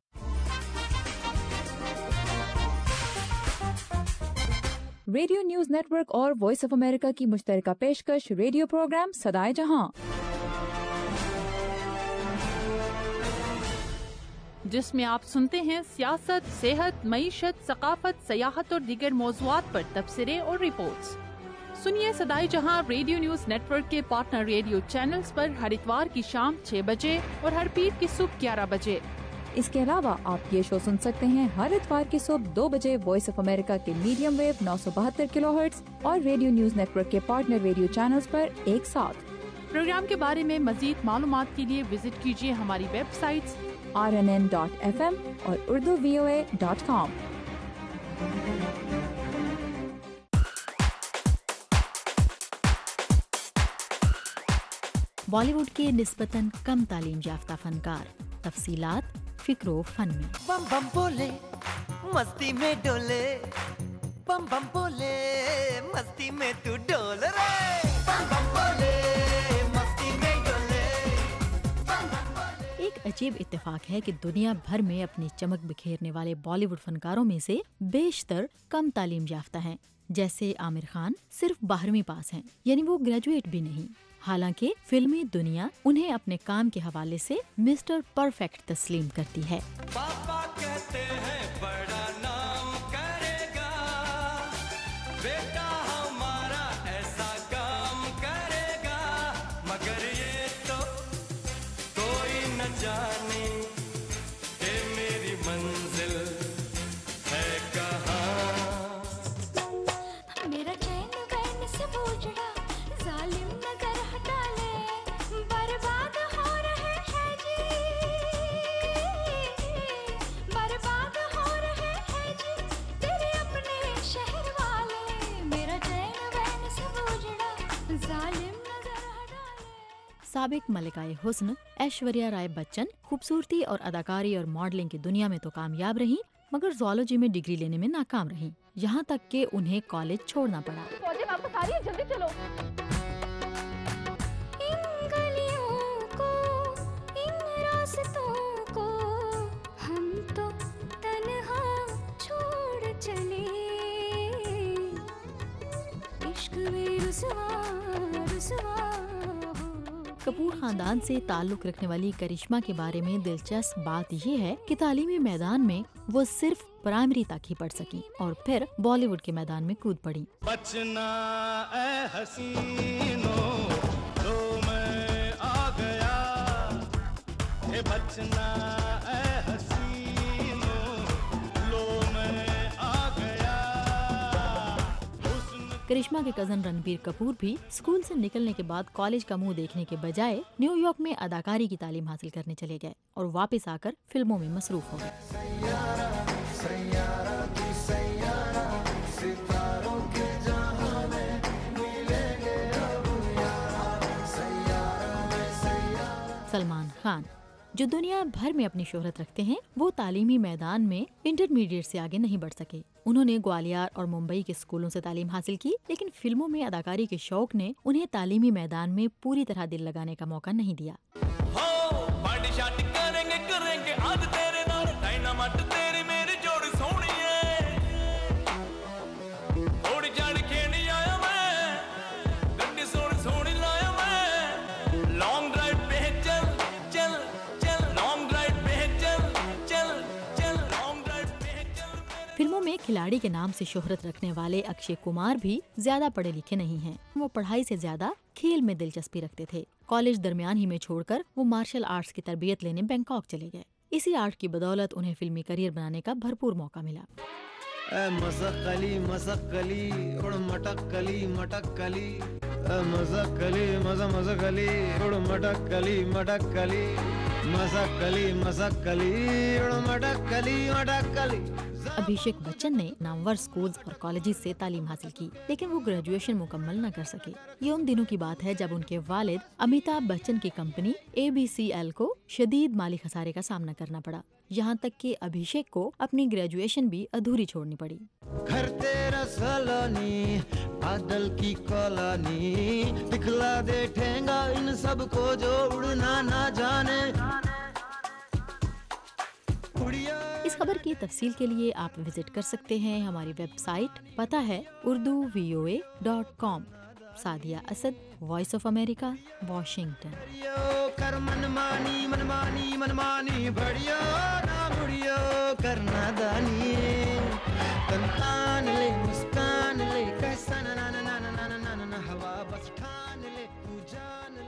Radio news network اور وائس آف امریکہ کی مشترکہ پیشکش ریڈیو پروگرام صدائے جہاں، جس میں آپ سنتے ہیں سیاست، صحت، معیشت، ثقافت، سیاحت اور دیگر موضوعات پر تبصرے اور رپورٹس۔ سنیے صدائے جہاں ریڈیو نیوز نیٹ ورک کے پارٹنر ریڈیو چینلز پر ہر اتوار کی شام چھ بجے اور ہر پیر کی صبح گیارہ بجے۔ اس کے علاوہ آپ یہ شو سن سکتے ہیں ہر اتوار کی صبح دو بجے وائس آف امریکہ کے میڈیم ویو نو سو بہتر کلو ہرٹز اور ریڈیو نیوز نیٹ ورک کے پارٹنر ریڈیو چینلز پر ایک ساتھ۔ پروگرام کے بارے میں مزید معلومات کے لیے وزٹ کیجیے ہماری websites R N N dot F M اور Urdu V O A dot com. Bollywood کے نسبتاً کم تعلیم یافتہ فنکار، تفصیلات فکر و فن میں۔ بم بم بولے مستی میں ڈولے، بم بم بولے مستی میں تو ڈول رے، بم بم بولے مستی میں ڈولے، بم بم بولے۔ ایک عجیب اتفاق ہے کہ دنیا بھر میں اپنی چمک بکھیرنے والے بالی ووڈ فنکاروں میں سے بیشتر کم تعلیم یافتہ ہیں۔ جیسے عامر خان صرف بارہویں پاس ہیں، یعنی وہ گریجویٹ بھی نہیں، حالانکہ فلمی دنیا انہیں اپنے کام کے حوالے سے مسٹر پرفیکٹ تسلیم کرتی ہے۔ پاپا کہتے ہیں بڑا نام کرے گا، بیٹا ہمارا ایسا کام کرے گا، مگر یہ تو کوئی نہ جانے کہ میری منزل ہے کہاں۔ میرا چین گین سے بوجھڑا ظالم نظر ہٹا لے، برباد ہو رہے ہیں جی، برباد ہو رہے ہیں جی تیرے اپنے شہر والے، میرا چین گین سے بوجھڑا ظالم نظر ہٹا لے۔ سابق ملکہ حسن ایشوریا رائے بچن خوبصورتی اور اداکاری اور ماڈلنگ کی دنیا میں تو کامیاب رہیں، مگر زوالوجی میں ڈگری لینے میں ناکام رہیں، یہاں تک کہ انہیں کالج چھوڑنا پڑا۔ فوجی واپس آ رہی ہے، جلدی چلو۔ ان گلیوں کو، ان راستوں کپور خاندان سے تعلق رکھنے والی کرشمہ کے بارے میں دلچسپ بات یہ ہے کہ تعلیمی میدان میں وہ صرف پرائمری تک ہی پڑھ سکیں اور پھر بالی ووڈ کے میدان میں کود پڑیں۔ بچنا اے حسینو تو میں آ گیا، اے بچنا اے حسینو لو میں آ گیا۔ کرشمہ کے کزن رنبیر کپور بھی اسکول سے نکلنے کے بعد کالج کا منہ دیکھنے کے بجائے نیو یارک میں اداکاری کی تعلیم حاصل کرنے چلے گئے اور واپس آ کر فلموں میں مصروف ہو گئے۔ سلمان خان جو دنیا بھر میں اپنی شہرت رکھتے ہیں، وہ تعلیمی میدان میں انٹرمیڈیٹ سے آگے نہیں بڑھ سکے۔ انہوں نے گوالیار اور ممبئی کے اسکولوں سے تعلیم حاصل کی، لیکن فلموں میں اداکاری کے شوق نے انہیں تعلیمی میدان میں پوری طرح دل لگانے کا موقع نہیں دیا۔ فلموں میں کھلاڑی کے نام سے شہرت رکھنے والے اکشے کمار بھی زیادہ پڑھے لکھے نہیں ہیں، وہ پڑھائی سے زیادہ کھیل میں دلچسپی رکھتے تھے۔ کالج درمیان ہی میں چھوڑ کر وہ مارشل آرٹس کی تربیت لینے بینکاک چلے گئے۔ اسی آرٹ کی بدولت انہیں فلمی کریئر بنانے کا بھرپور موقع ملا۔ اے مزق کلی مزق کلی اڑ مٹک کلی مٹک کلی، اے مزق کلی مزہ مزہ کلی اڑ مٹک کلی مٹک کلی، مزق کلی مزق کلی اڑ مٹک کلی مٹک کلی۔ ابھیشیک بچن نے نامور سکولز اور کالجز سے تعلیم حاصل کی، لیکن وہ گریجویشن مکمل نہ کر سکے۔ یہ ان دنوں کی بات ہے جب ان کے والد امیتابھ بچن کی company A B C L کو شدید مالی خسارے کا سامنا کرنا پڑا، یہاں تک کہ ابھیشیک کو اپنی گریجویشن بھی ادھوری چھوڑنی پڑی۔ گھر تیرا سلانی بادل کی کالانی، دکھلا دے ٹھینگا ان سب کو جو اڑنا نہ جانے۔ اس خبر کی تفصیل کے لیے آپ وزٹ کر سکتے ہیں ہماری ویب سائٹ، پتہ ہے Urdu V O A dot com. Sadia Asad, voice of America, Washington. کر منمانی منمانی منمانی بڑھیا نہ بڑھیا کرنا دانی، تنتان لے مسکان لے کیسا نا نا نا نا نا نا نا نا ہوا بس ٹھان لے تو جان لے۔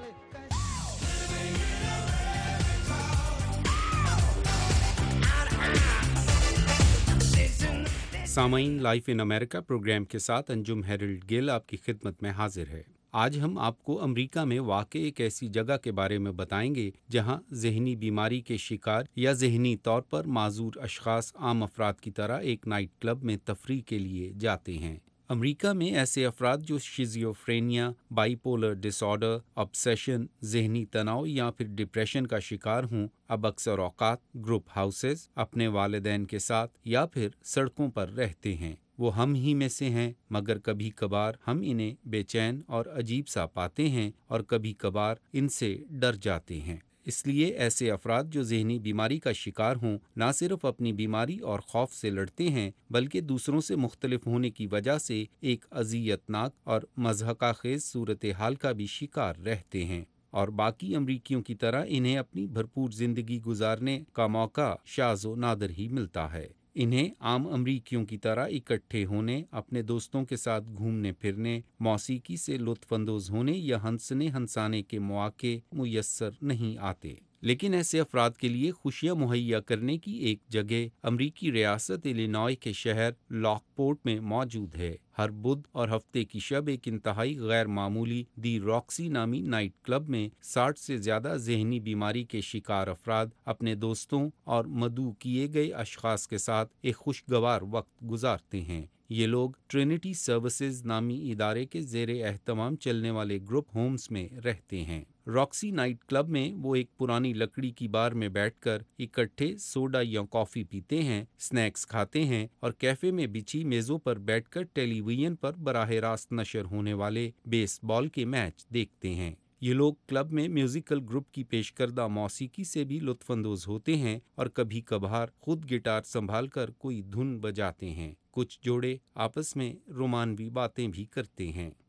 سامعین، لائف ان امریکہ پروگرام کے ساتھ انجم ہیرلڈ گل آپ کی خدمت میں حاضر ہے۔ آج ہم آپ کو امریکہ میں واقع ایک ایسی جگہ کے بارے میں بتائیں گے جہاں ذہنی بیماری کے شکار یا ذہنی طور پر معذور اشخاص عام افراد کی طرح ایک نائٹ کلب میں تفریح کے لیے جاتے ہیں۔ امریکہ میں ایسے افراد جو schizophrenia, bipolar disorder, obsession، ذہنی تناؤ یا پھر ڈپریشن کا شکار ہوں، اب اکثر اوقات گروپ ہاؤسز، اپنے والدین کے ساتھ یا پھر سڑکوں پر رہتے ہیں۔ وہ ہم ہی میں سے ہیں، مگر کبھی کبھار ہم انہیں بے چین اور عجیب سا پاتے ہیں اور کبھی کبھار ان سے ڈر جاتے ہیں۔ اس لیے ایسے افراد جو ذہنی بیماری کا شکار ہوں نہ صرف اپنی بیماری اور خوف سے لڑتے ہیں بلکہ دوسروں سے مختلف ہونے کی وجہ سے ایک اذیت ناک اور مضحکہ خیز صورتحال کا بھی شکار رہتے ہیں، اور باقی امریکیوں کی طرح انہیں اپنی بھرپور زندگی گزارنے کا موقع شاذ و نادر ہی ملتا ہے۔ انہیں عام امریکیوں کی طرح اکٹھے ہونے، اپنے دوستوں کے ساتھ گھومنے پھرنے، موسیقی سے لطف اندوز ہونے یا ہنسنے ہنسانے کے مواقع میسر نہیں آتے۔ لیکن ایسے افراد کے لیے خوشیاں مہیا کرنے کی ایک جگہ امریکی ریاست الینوائے کے شہر لاک پورٹ میں موجود ہے۔ ہر بدھ اور ہفتے کی شب ایک انتہائی غیر معمولی دی راکسی نامی نائٹ کلب میں ساٹھ سے زیادہ ذہنی بیماری کے شکار افراد اپنے دوستوں اور مدعو کیے گئے اشخاص کے ساتھ ایک خوشگوار وقت گزارتے ہیں۔ یہ لوگ ٹرینٹی سروسز نامی ادارے کے زیر اہتمام چلنے والے گروپ ہومز میں رہتے ہیں۔ راکسی نائٹ کلب میں وہ ایک پرانی لکڑی کی بار میں بیٹھ کر اکٹھے سوڈا یا کافی پیتے ہیں، سنیکس کھاتے ہیں اور کیفے میں بچھی میزوں پر بیٹھ کر ٹیلی ویژن پر براہ راست نشر ہونے والے بیس بال کے میچ دیکھتے ہیں۔ یہ لوگ کلب میں میوزیکل گروپ کی پیش کردہ موسیقی سے بھی لطف اندوز ہوتے ہیں اور کبھی کبھار خود گٹار سنبھال کر کوئی دھن بجاتے ہیں۔ کچھ جوڑے آپس میں رومانوی باتیں بھی کرتے ہیں۔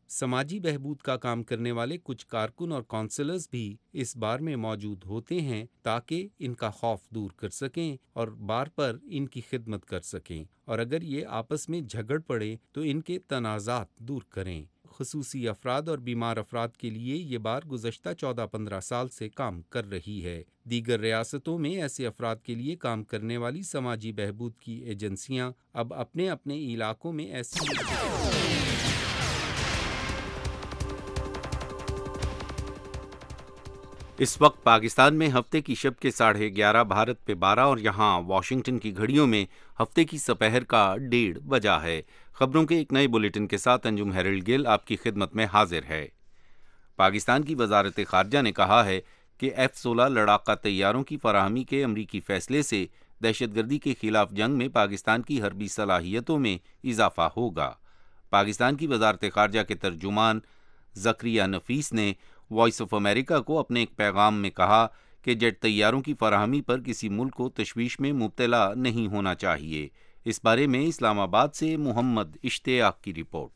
समाजी बहबूद का काम करने वाले कुछ कारकुन और काउंसलर्स भी इस बार में मौजूद होते हैं ताकि इनका खौफ दूर कर सकें और बार पर इनकी खिदमत कर सकें, और अगर ये आपस में झगड़ पड़े तो इनके तनाज़ात दूर करें। खुसूसी अफराद और बीमार अफराद के लिए ये बार गुज़श्ता चौदह पंद्रह साल से काम कर रही है। दीगर रियासतों में ऐसे अफराद के लिए काम करने वाली समाजी बहबूद की एजेंसियां अब अपने अपने इलाकों में ऐसी इस वक्त पाकिस्तान में हफ्ते की शब के साढ़े ग्यारह, भारत पे बारह और यहाँ वाशिंगटन की घड़ियों में हफ्ते की सपहर का डेढ़ बजा है। खबरों के एक नए बुलेटिन के साथ अंजुम हेरल्ड गिल आपकी खिदमत में हाजिर है। पाकिस्तान की वजारत खारजा ने कहा है कि एफ सोलह लड़ाका तैयारों की फराहमी के अमरीकी फैसले से दहशतगर्दी के खिलाफ जंग में पाकिस्तान की हरबी सलाहियतों में इजाफा होगा। पाकिस्तान की वजारत खारजा के तर्जुमान ज़करिया नफीस ने वॉइस ऑफ अमेरिका को अपने एक पैगाम में कहा कि जेट तैयारों की फराहमी पर किसी मुल्क को तशवीश में मुब्तला नहीं होना चाहिए। इस बारे में इस्लामाबाद से मोहम्मद इश्तियाक की रिपोर्ट।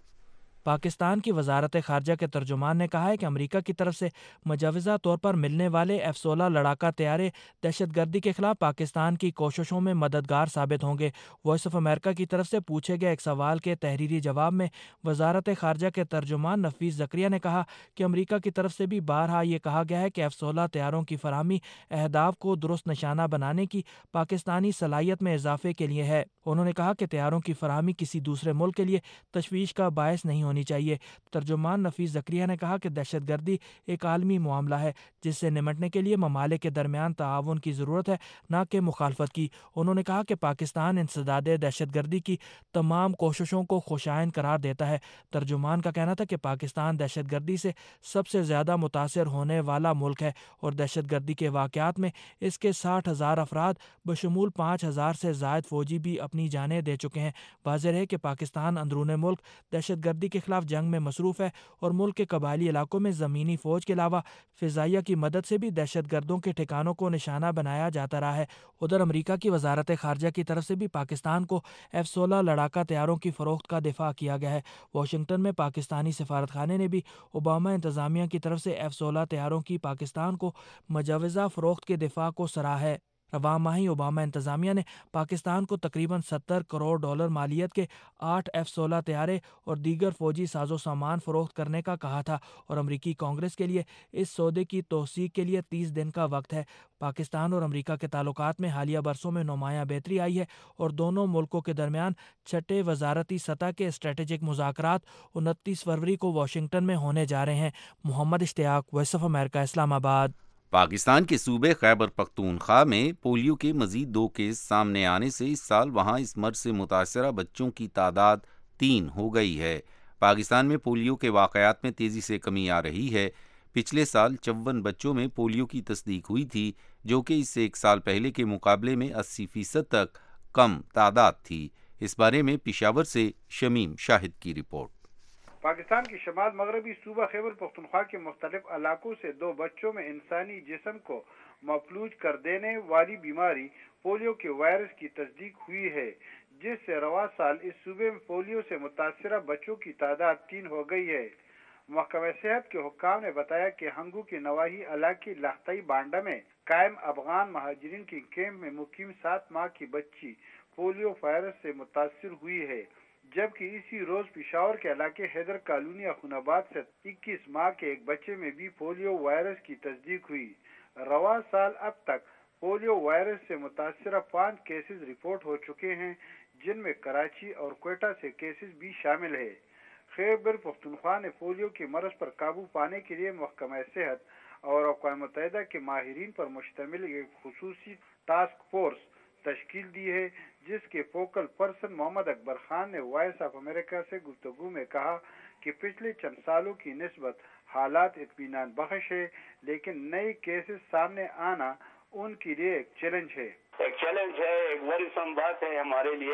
पाकिस्तान की वजारत खारजा के तर्जुमान ने कहा है कि अमेरिका की तरफ से मुजवज़ा तौर पर मिलने वाले एफ सोलह लड़ाका तैयारे दहशतगर्दी के खिलाफ पाकिस्तान की कोशिशों में मददगार साबित होंगे। वॉइस ऑफ अमेरिका की तरफ से पूछे गए एक सवाल के तहरीरी जवाब में वजारत खारजा के तर्जुमान नफीस ज़करिया ने कहा कि अमेरिका की तरफ से भी बारहा ये कहा गया है कि एफ सोलह तैयारों की फराहमी अहदाफ को दुरुस्त निशाना बनाने की पाकिस्तानी सलाहियत में इजाफे के लिए है। उन्होंने कहा कि तैयारों की फराहमी किसी दूसरे मुल्क के लिए तशवीश का बायस नहीं होनी चाहिए। तर्जुमान नफीस ज़करिया ने कहा कि दहशतगर्दी एक आलमी मामला है जिससे निमटने के लिए ममालिक के दरमियान ताआवुन की ज़रूरत है, न कि मुखालफत की। उन्होंने कहा कि पाकिस्तान इंसदाद दहशतगर्दी की तमाम कोशिशों को खुशाइन करार देता है। तर्जुमान का कहना था कि पाकिस्तान दहशतगर्दी से सबसे ज़्यादा मुतासर होने वाला मुल्क है और दहशतगर्दी के वाक़यात में इसके साठ हज़ार अफराद बशमूल पाँच हज़ार से ज़ायद फ़ौजी भी अपनी जानें दे चुके हैं। वाज़ेह है कि पाकिस्तान अंदरूनी मुल्क दहशतगर्दी के खिलाफ जंग में मसरूफ़ है और मुल्क के कबायली इलाकों में ज़मीनी फ़ौज के अलावा फ़िज़ाइया की मदद से भी दहशतगर्दों के ठिकानों को निशाना बनाया जाता रहा है। उधर अमरीका की वजारत खारजा की तरफ से भी पाकिस्तान को एफ सोलह लड़ाका तैयारों की फ़रोख्त का दिफा किया गया है। वाशिंगटन में पाकिस्तानी सफारत खाने ने भी ओबामा इंतज़ामिया की तरफ से एफ सोलह तैयारों की पाकिस्तान को मुजवज़ा फ़रोख्त के दिफा को सराहा है। रवां माही ओबामा इंतज़ामिया ने पाकिस्तान को तकरीबन सत्तर करोड़ डॉलर मालियत के आठ एफ सोलह तैयारे और दीगर फौजी साजो सामान फ़रोख्त करने का कहा था और अमरीकी कांग्रेस के लिए इस सौदे की तौसीक के लिए तीस दिन का वक्त है। पाकिस्तान और अमरीका के ताल्लुकात में हालिया बरसों में नुमायां बेहतरी आई है और दोनों मुल्कों के दरमियान छठे वजारती सतह के स्ट्रेटेजिक मुज़ाकरात उनतीस फरवरी को वाशिंगटन में होने जा रहे हैं। Mohammad Ishtiaq, voice of America, Islamabad. Pakistan के सूबे खैबर पख्तूनख्वा में पोलियो के मजीद दो केस सामने आने से इस साल वहां इस मर्ज से मुतासरा बच्चों की तादाद तीन हो गई है। पाकिस्तान में पोलियो के वाक़यात में तेज़ी से कमी आ रही है। पिछले साल चौवन बच्चों में पोलियो की तस्दीक हुई थी, जो कि इससे एक साल पहले के मुकाबले में अस्सी फीसद तक कम तादाद थी। इस बारे में पेशावर से शमीम शाहिद की रिपोर्ट। पाकिस्तान की शमाल मगरबी सूबा खैबर पख्तूनख्वा के मुख्तलिफ इलाकों से दो बच्चों में इंसानी जिस्म को मफलूज कर देने वाली बीमारी पोलियो के वायरस की तस्दीक हुई है, जिससे रवा साल इस सूबे में पोलियो से मुतासरा बच्चों की तादाद तीन हो गई है। महकमा सेहत के हुक्काम ने बताया कि हंगू के नवाही इलाके लाख्ताई बांडा में कायम अफगान महाजरीन की कैंप में मुकीम सात माह की बच्ची पोलियो वायरस से मुतासर हुई है, जबकि इसी रोज पिशावर के इलाके हैदर कॉलोनी अखुनाबाद से इक्कीस माह के एक बच्चे में भी पोलियो वायरस की तस्दीक हुई। रवा साल अब तक पोलियो वायरस से मुतासरा पाँच केसेस रिपोर्ट हो चुके हैं, जिनमें कराची और कोयटा से केसेस भी शामिल है। खैबर पख्तूनख्वा ने पोलियो के मरज पर काबू पाने के लिए महकमा सेहत और अक़वाम मुत्तहिदा के माहिरीन पर मुश्तमिल एक खुसूसी टास्क फोर्स तश्कील दी है, जिसके फोकल पर्सन मोहम्मद अकबर खान ने वॉइस ऑफ अमेरिका से गुफ्तगू में कहा कि पिछले चंद सालों की निस्बत हालात इत्मीनान बख्श है, लेकिन नए केसेस सामने आना उनके लिए एक चैलेंज है। एक चैलेंज है, एक वरीसम बात है हमारे लिए,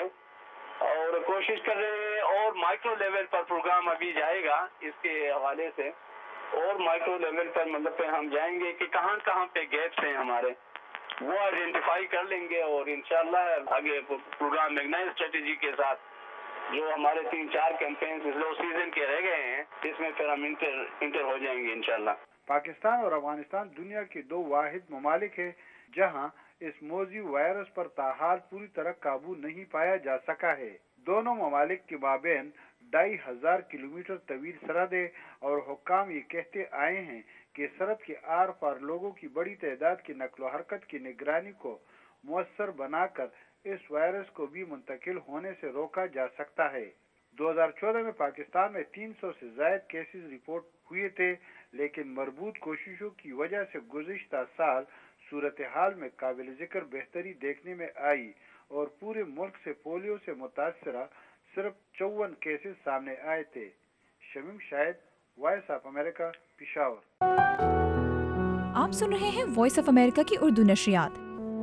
और कोशिश कर रहे हैं और माइक्रो लेवल पर प्रोग्राम अभी जाएगा इसके हवाले से, और माइक्रो लेवल पर मतलब पे हम जाएंगे कि कहाँ कहाँ पे गैप्स हैं हमारे, वो आइडेंटिफाई कर लेंगे और इंशाल्लाह आगे प्रोग्राम एक नए स्ट्रेटेजी के साथ جو ہمارے تین چار کیمپینز لو سیزن کے رہ گئے ہیں اس میں پھر ہم انٹر انٹر ہو جائیں گے انشاءاللہ. پاکستان اور افغانستان دنیا کے دو واحد ممالک ہیں جہاں اس موذی وائرس پر تاحال پوری طرح قابو نہیں پایا جا سکا ہے. دونوں ممالک کے مابین ڈھائی ہزار کلومیٹر طویل سرحد ہے اور حکام یہ کہتے آئے ہیں کہ سرحد کے آر پار لوگوں کی بڑی تعداد کی نقل و حرکت کی نگرانی کو مؤثر بنا کر اس وائرس کو بھی منتقل ہونے سے روکا جا سکتا ہے. دو ہزار چودہ میں پاکستان میں تین سو سے زائد کیسز رپورٹ ہوئے تھے، لیکن مربوط کوششوں کی وجہ سے گزشتہ سال صورتحال میں قابل ذکر بہتری دیکھنے میں آئی اور پورے ملک سے پولیو سے متاثرہ صرف چون کیسز سامنے آئے تھے. Shamim Shahid, voice of America, Peshawar. آپ سن رہے ہیں وائس آف امریکہ کی اردو نشریات.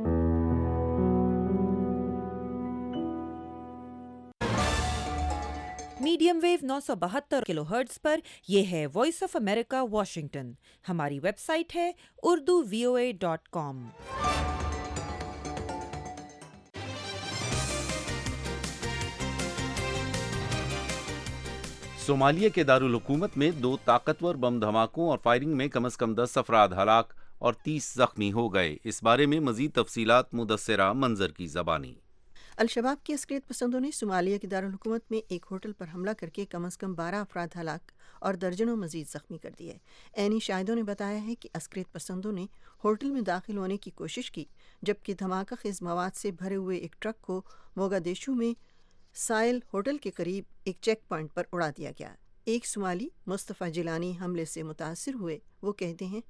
میڈیم ویو نو سو بہتر کلو ہرٹز پر یہ ہے وائس آف امریکہ واشنگٹن. ہماری ویب سائٹ ہے Urdu V O A dot com. Somalia کے دارالحکومت میں دو طاقتور بم دھماکوں اور فائرنگ میں کم از کم دس افراد ہلاک اور تیس زخمی ہو گئے. اس بارے میں مزید تفصیلات مدثرہ منظر کی زبانی. الشباب کے عسکریت پسندوں نے صومالیہ کے دارالحکومت میں ایک ہوٹل پر حملہ کر کے کم از کم بارہ افراد ہلاک اور درجنوں مزید زخمی کر دیے. عینی شاہدوں نے بتایا ہے کہ عسکریت پسندوں نے ہوٹل میں داخل ہونے کی کوشش کی جبکہ دھماکہ خیز مواد سے بھرے ہوئے ایک ٹرک کو موگادیشو میں سائل ہوٹل کے قریب ایک چیک پوائنٹ پر اڑا دیا گیا. ایک صومالی مصطفیٰ جیلانی حملے سے متاثر ہوئے. وہ کہتے ہیں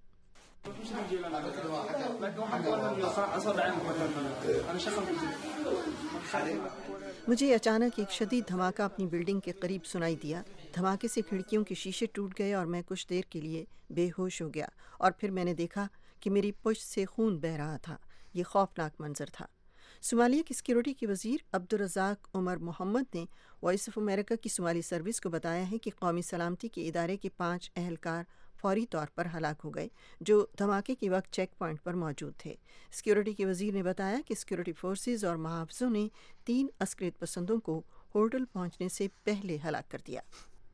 مجھے اچانک ایک شدید دھماکہ اپنی بلڈنگ کے قریب سنائی دیا. دھماکے سے کھڑکیوں کے شیشے ٹوٹ گئے اور میں کچھ دیر کے لیے بے ہوش ہو گیا اور پھر میں نے دیکھا کہ میری پشت سے خون بہہ رہا تھا. یہ خوفناک منظر تھا. صومالیہ کی سیکیورٹی کے وزیر عبدالرزاق عمر محمد نے وائس آف امریکہ کی صومالی سروس کو بتایا ہے کہ قومی سلامتی کے ادارے کے پانچ اہلکار فوری طور پر ہلاک ہو گئے جو دھماکے کے وقت چیک پوائنٹ پر موجود تھے. سیکیورٹی کے وزیر نے بتایا کہ سیکیورٹی فورسز اور محافظوں نے تین عسکریت پسندوں کو ہوٹل پہنچنے سے پہلے ہلاک کر دیا.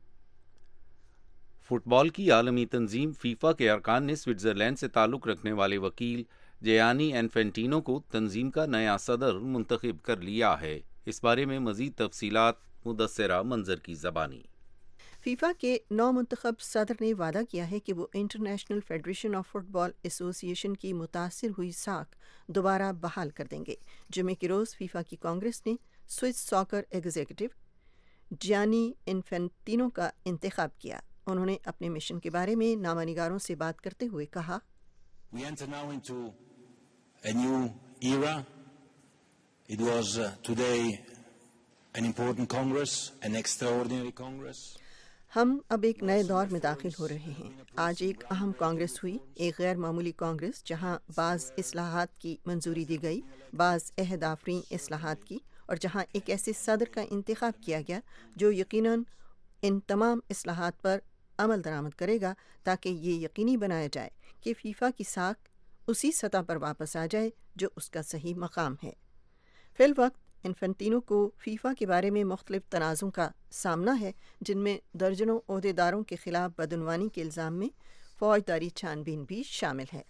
فٹ بال کی عالمی تنظیم فیفا کے ارکان نے سوئٹزرلینڈ سے تعلق رکھنے والے وکیل جیانی انفینٹینو کو تنظیم کا نیا صدر منتخب کر لیا ہے. اس بارے میں مزید تفصیلات مدثرہ منظر کی زبانی. فیفا کے نو منتخب صدر نے وعدہ کیا ہے کہ وہ international federation of football association کی متاثر ہوئی ساکھ دوبارہ بحال کر دیں گے. جمعے کے روز فیفا کی کانگریس نے سوئس ساکر ایگزیکٹو جیانی انفینٹینو کا انتخاب کیا. انہوں نے اپنے مشن کے بارے میں نامہ نگاروں سے بات کرتے ہوئے کہا We enter now into a new era. It was uh, today an important Congress, an extraordinary Congress. ہم اب ایک نئے دور میں داخل ہو رہے ہیں. آج ایک اہم کانگریس ہوئی، ایک غیر معمولی کانگریس جہاں بعض اصلاحات کی منظوری دی گئی، بعض عہد آفرین اصلاحات کی، اور جہاں ایک ایسے صدر کا انتخاب کیا گیا جو یقیناً ان تمام اصلاحات پر عمل درآمد کرے گا تاکہ یہ یقینی بنایا جائے کہ فیفا کی ساکھ اسی سطح پر واپس آ جائے جو اس کا صحیح مقام ہے. فی الوقت انفینٹینو کو فیفا کے بارے میں مختلف تنازعوں کا سامنا ہے جن میں درجنوں عہدیداروں کے خلاف بدعنوانی کے الزام میں فوجداری چھان بین بھی شامل ہے.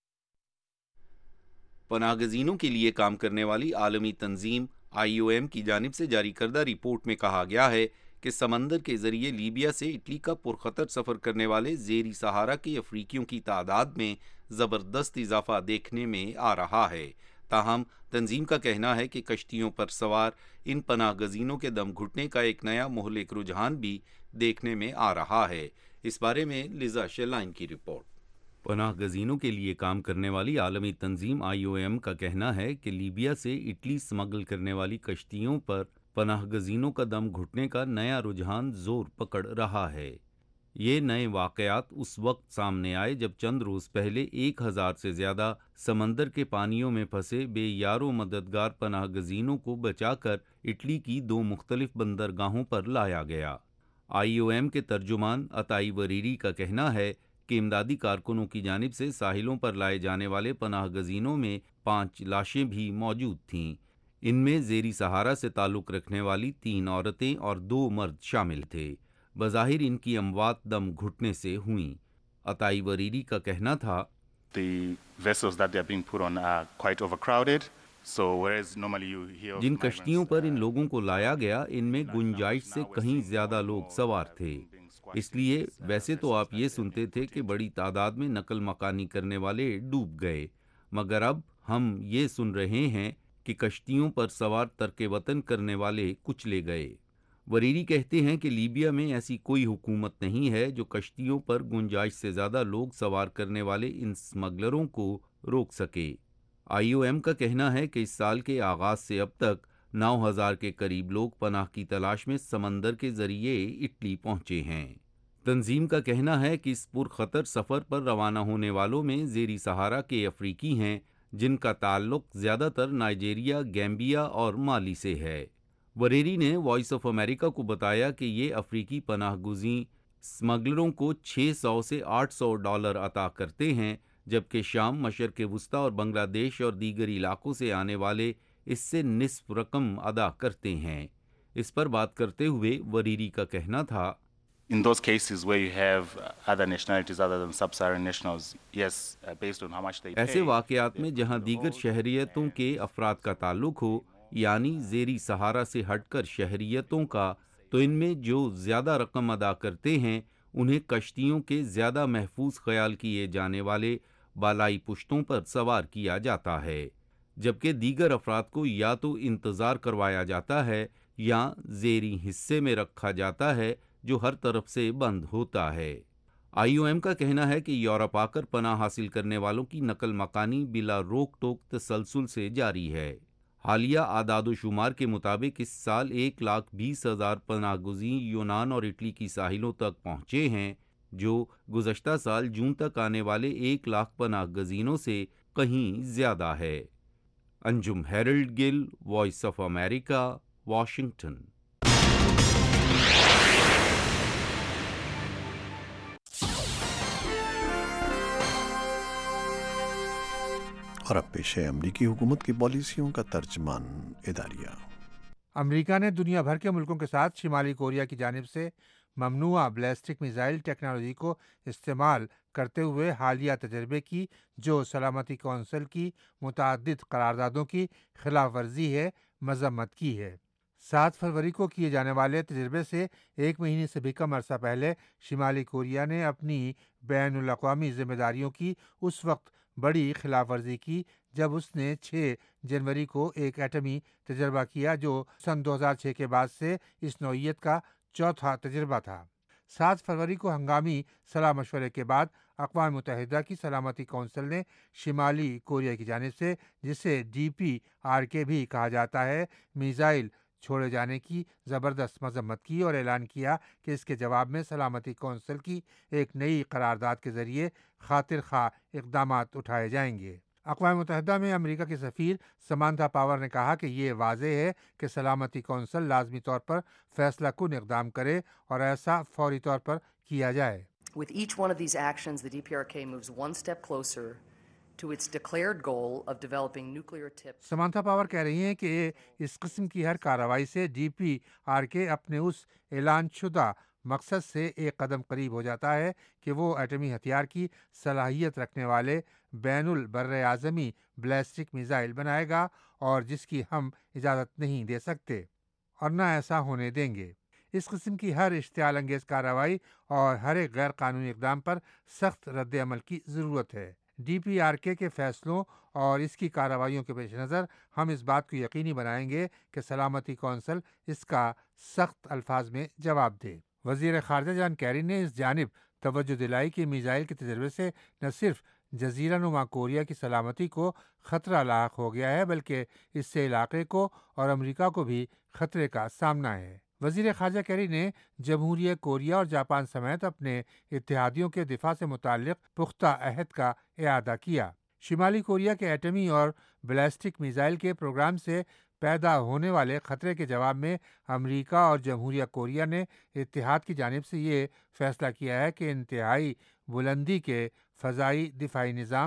پناہ گزینوں کے لیے کام کرنے والی عالمی تنظیم آئی او ایم کی جانب سے جاری کردہ رپورٹ میں کہا گیا ہے کہ سمندر کے ذریعے لیبیا سے اٹلی کا پرخطر سفر کرنے والے زیری سہارا کے افریقیوں کی تعداد میں زبردست اضافہ دیکھنے میں آ رہا ہے. تاہم تنظیم کا کہنا ہے کہ کشتیوں پر سوار ان پناہ گزینوں کے دم گھٹنے کا ایک نیا مہلک رجحان بھی دیکھنے میں آ رہا ہے. اس بارے میں لیزا شیلائن کی رپورٹ. پناہ گزینوں کے لیے کام کرنے والی عالمی تنظیم آئی او ایم کا کہنا ہے کہ لیبیا سے اٹلی سمگل کرنے والی کشتیوں پر پناہ گزینوں کا دم گھٹنے کا نیا رجحان زور پکڑ رہا ہے. یہ نئے واقعات اس وقت سامنے آئے جب چند روز پہلے ایک ہزار سے زیادہ سمندر کے پانیوں میں پھنسے بے یار و مددگار پناہ گزینوں کو بچا کر اٹلی کی دو مختلف بندرگاہوں پر لایا گیا. آئی او ایم کے ترجمان عطائی وریری کا کہنا ہے کہ امدادی کارکنوں کی جانب سے ساحلوں پر لائے جانے والے پناہ گزینوں میں پانچ لاشیں بھی موجود تھیں. ان میں زیری سہارا سے تعلق رکھنے والی تین عورتیں اور دو مرد شامل تھے۔ بظاہر ان کی اموات دم گھٹنے سے ہوئیں۔ عطائی وریری کا کہنا تھا The vessels that they are being put on are quite overcrowded. So whereas normally you hear of جن کشتیوں پر ان لوگوں کو لایا گیا ان میں گنجائش سے کہیں زیادہ لوگ سوار تھے، اس لیے ویسے تو آپ یہ سنتے تھے کہ بڑی تعداد میں نقل مکانی کرنے والے ڈوب گئے، مگر اب ہم یہ سن رہے ہیں کہ کشتیوں پر سوار ترک وطن کرنے والے کچلے گئے۔ وریری کہتے ہیں کہ لیبیا میں ایسی کوئی حکومت نہیں ہے جو کشتیوں پر گنجائش سے زیادہ لوگ سوار کرنے والے ان سمگلروں کو روک سکے۔ آئی او ایم کا کہنا ہے کہ اس سال کے آغاز سے اب تک نو ہزار کے قریب لوگ پناہ کی تلاش میں سمندر کے ذریعے اٹلی پہنچے ہیں۔ تنظیم کا کہنا ہے کہ اس پرخطر سفر پر روانہ ہونے والوں میں زیری سہارا کے افریقی ہیں، جن کا تعلق زیادہ تر نائجیریا، گیمبیا اور مالی سے ہے۔ وریری نے وائس آف امریکہ کو بتایا کہ یہ افریقی پناہ گزین سمگلروں کو چھ سو سے آٹھ سو ڈالر عطا کرتے ہیں، جبکہ شام، مشرق وسطیٰ اور بنگلہ دیش اور دیگر علاقوں سے آنے والے اس سے نصف رقم ادا کرتے ہیں۔ اس پر بات کرتے ہوئے وریری کا کہنا تھا In those cases where you have other nationalities other than sub-Saharan nationals, yes, uh, based on how much they pay. ایسے واقعات میں جہاں دیگر شہریتوں کے افراد کا تعلق ہو، یعنی زیری سہارا سے ہٹ کر شہریتوں کا، تو ان میں جو زیادہ رقم ادا کرتے ہیں انہیں کشتیوں کے زیادہ محفوظ خیال کیے جانے والے بالائی پشتوں پر سوار کیا جاتا ہے، جبکہ دیگر افراد کو یا تو انتظار کروایا جاتا ہے یا زیری حصے میں رکھا جاتا ہے جو ہر طرف سے بند ہوتا ہے۔ آئی او ایم کا کہنا ہے کہ یورپ آ کر پناہ حاصل کرنے والوں کی نقل مکانی بلا روک ٹوک تسلسل سے جاری ہے۔ حالیہ اعداد و شمار کے مطابق اس سال ایک لاکھ بیس ہزار پناہ گزین یونان اور اٹلی کی ساحلوں تک پہنچے ہیں، جو گزشتہ سال جون تک آنے والے ایک لاکھ پناہ گزینوں سے کہیں زیادہ ہے۔ Anjum Harold Gill, voice of America, Washington. اور اب پیش ہے امریکی حکومت کی پالیسیوں کا ترجمان اداریہ۔ امریکہ نے دنیا بھر کے ملکوں کے ساتھ شمالی کوریا کی جانب سے ممنوعہ بیلسٹک میزائل ٹیکنالوجی کو استعمال کرتے ہوئے حالیہ تجربے کی جو سلامتی کونسل کی متعدد قراردادوں کی خلاف ورزی ہے، مذمت کی ہے۔ سات فروری کو کیے جانے والے تجربے سے ایک مہینے سے بھی کم عرصہ پہلے شمالی کوریا نے اپنی بین الاقوامی ذمہ داریوں کی اس وقت بڑی خلاف ورزی کی جب اس نے چھ جنوری کو ایک ایٹمی تجربہ کیا جو سن دو ہزار چھ کے بعد سے اس نوعیت کا چوتھا تجربہ تھا۔ سات فروری کو ہنگامی صلاح مشورے کے بعد اقوام متحدہ کی سلامتی کونسل نے شمالی کوریا کی جانب سے، جسے ڈی پی آر کے بھی کہا جاتا ہے، میزائل چھوڑے جانے کی زبردست مذمت کی اور اعلان کیا کہ اس کے جواب میں سلامتی کونسل کی ایک نئی قرارداد کے ذریعے خاطر خواہ اقدامات اٹھائے جائیں گے۔ اقوام متحدہ میں امریکہ کے سفیر سمانتھا پاور نے کہا کہ یہ واضح ہے کہ سلامتی کونسل لازمی طور پر فیصلہ کن اقدام کرے اور ایسا فوری طور پر کیا جائے۔ With each one of these actions, the D P R K moves one step closer to its declared goal of developing nuclear tips. Samantha Power کہہ رہی ہیں کہ اس قسم کی ہر کارروائی سے ڈی پی آر کے اپنے اس اعلان شدہ مقصد سے ایک قدم قریب ہو جاتا ہے کہ وہ ایٹمی ہتھیار کی صلاحیت رکھنے والے بین البر اعظمی بیلسٹک میزائل بنائے گا، اور جس کی ہم اجازت نہیں دے سکتے اور نہ ایسا ہونے دیں گے۔ اس قسم کی ہر اشتعال انگیز کارروائی اور ہر ایک غیر قانونی اقدام پر سخت رد عمل کی ضرورت ہے۔ ڈی پی آر کے کے فیصلوں اور اس کی کارروائیوں کے پیش نظر ہم اس بات کو یقینی بنائیں گے کہ سلامتی کونسل اس کا سخت الفاظ میں جواب دے۔ وزیر خارجہ جان کیری نے اس جانب توجہ دلائی کہ میزائل کے تجربے سے نہ صرف جزیرہ نما کوریا کی سلامتی کو خطرہ لاحق ہو گیا ہے، بلکہ اس سے علاقے کو اور امریکہ کو بھی خطرے کا سامنا ہے۔ وزیر خارجہ کیری نے جمہوریہ کوریا اور جاپان سمیت اپنے اتحادیوں کے دفاع سے متعلق پختہ عہد کا اعادہ کیا۔ شمالی کوریا کے ایٹمی اور بیلسٹک میزائل کے پروگرام سے پیدا ہونے والے خطرے کے جواب میں امریکہ اور جمہوریہ کوریا نے اتحاد کی جانب سے یہ فیصلہ کیا ہے کہ انتہائی بلندی کے فضائی دفاعی نظام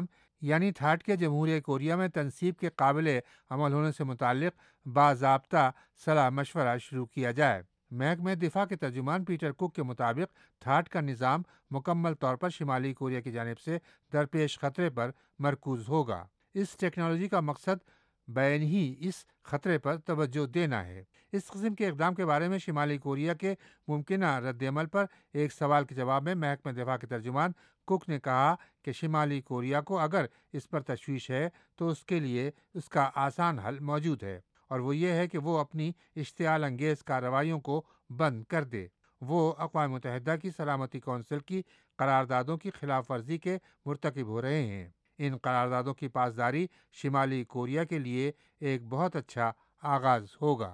یعنی تھاٹ کے جمہوریہ کوریا میں تنصیب کے قابل عمل ہونے سے متعلق باضابطہ صلاح مشورہ شروع کیا جائے۔ محکمہ دفاع کے ترجمان پیٹر کوک کے مطابق تھاٹ کا نظام مکمل طور پر شمالی کوریا کی جانب سے درپیش خطرے پر مرکوز ہوگا۔ اس ٹیکنالوجی کا مقصد بین ہی اس خطرے پر توجہ دینا ہے۔ اس قسم کے اقدام کے بارے میں شمالی کوریا کے ممکنہ رد عمل پر ایک سوال کے جواب میں محکمہ دفاع کے ترجمان کوک نے کہا کہ شمالی کوریا کو اگر اس پر تشویش ہے تو اس کے لیے اس کا آسان حل موجود ہے، اور وہ یہ ہے کہ وہ اپنی اشتعال انگیز کارروائیوں کو بند کر دے۔ وہ اقوام متحدہ کی سلامتی کونسل کی قراردادوں کی خلاف ورزی کے مرتکب ہو رہے ہیں۔ ان قراردادوں کی پاسداری شمالی کوریا کے لیے ایک بہت اچھا آغاز ہوگا۔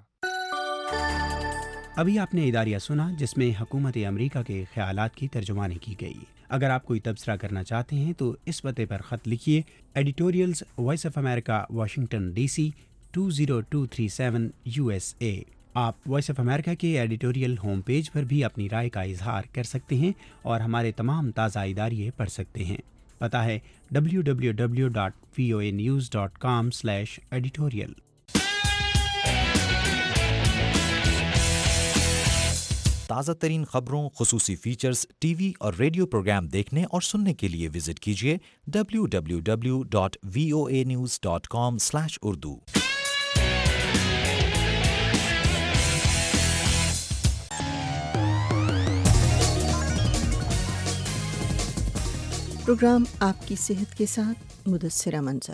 ابھی آپ نے اداریہ سنا جس میں حکومت امریکہ کے خیالات کی ترجمانی کی گئی۔ اگر آپ کوئی تبصرہ کرنا چاہتے ہیں تو اس پتے پر خط لکھیے، editorials voice of America Washington D C two zero two three seven U S A. آپ وائس آف امریکہ کے ایڈیٹوریل ہوم پیج پر بھی اپنی رائے کا اظہار کر سکتے ہیں اور ہمارے تمام تازہ اداریے پڑھ سکتے ہیں۔ پتہ ہے W W W dot V O A news dot com slash editorial. تازہ ترین خبروں، خصوصی فیچرز، ٹی وی اور ریڈیو پروگرام دیکھنے اور سننے کے لیے وزٹ کیجیے W W W dot V O A news dot com slash Urdu. Programme آپ کی صحت کے ساتھ مدثرہ منظر۔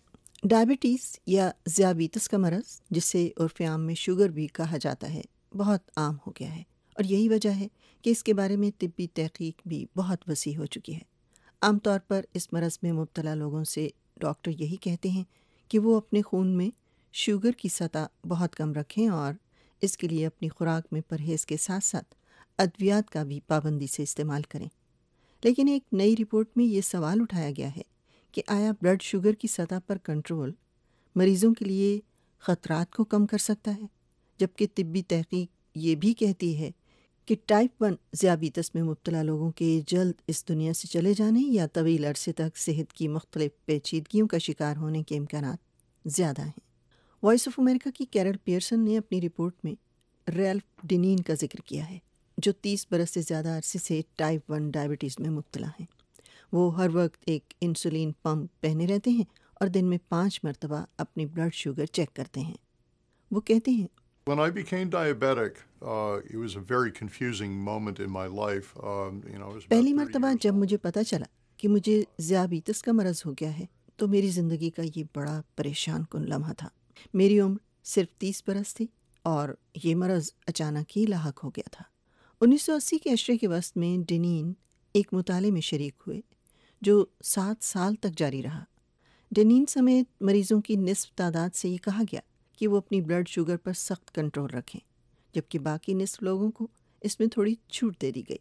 ڈائبٹیز یا ذیابیطس کا مرض، جسے عرف عام میں شوگر بھی کہا جاتا ہے، بہت عام ہو گیا ہے، اور یہی وجہ ہے کہ اس کے بارے میں طبی تحقیق بھی بہت وسیع ہو چکی ہے۔ عام طور پر اس مرض میں مبتلا لوگوں سے ڈاکٹر یہی کہتے ہیں کہ وہ اپنے خون میں شوگر کی سطح بہت کم رکھیں اور اس کے لیے اپنی خوراک میں پرہیز کے ساتھ ساتھ ادویات کا بھی پابندی سے استعمال کریں۔ لیکن ایک نئی رپورٹ میں یہ سوال اٹھایا گیا ہے کہ آیا بلڈ شوگر کی سطح پر کنٹرول مریضوں کے لیے خطرات کو کم کر سکتا ہے، جبکہ طبی تحقیق یہ بھی کہتی ہے کہ ٹائپ ون ذیابیطس میں مبتلا لوگوں کے جلد اس دنیا سے چلے جانے یا طویل عرصے تک صحت کی مختلف پیچیدگیوں کا شکار ہونے کے امکانات زیادہ ہیں۔ وائس آف امریکہ کی کیرل پیئرسن نے اپنی رپورٹ میں ریلف ڈینین کا ذکر کیا ہے، جو تیس برس سے زیادہ عرصے سے ٹائپ ون ڈائبٹیز میں مبتلا ہیں۔ وہ ہر وقت ایک انسولین پمپ پہنے رہتے ہیں اور دن میں پانچ مرتبہ اپنی بلڈ شوگر چیک کرتے ہیں۔ وہ کہتے ہیں، When I became diabetic, uh, it was a very confusing moment in my life. Um, you know, it was about پہلی thirty مرتبہ years جب old. مجھے پتہ چلا کہ مجھے ذیابیطس کا مرض ہو گیا ہے تو میری زندگی کا یہ بڑا پریشان کن لمحہ تھا۔ میری عمر صرف تیس برس تھی اور یہ مرض اچانک ہی لاحق ہو گیا تھا۔ انیس سو اسی کے عشرے کے وسط میں ڈینین ایک مطالعے میں شریک ہوئے جو سات سال تک جاری رہا۔ ڈینین سمیت مریضوں کی نصف تعداد سے یہ کہا گیا کہ وہ اپنی بلڈ شوگر پر سخت کنٹرول رکھیں، جبکہ باقی نصف لوگوں کو اس میں تھوڑی چھوٹ دے دی گئی۔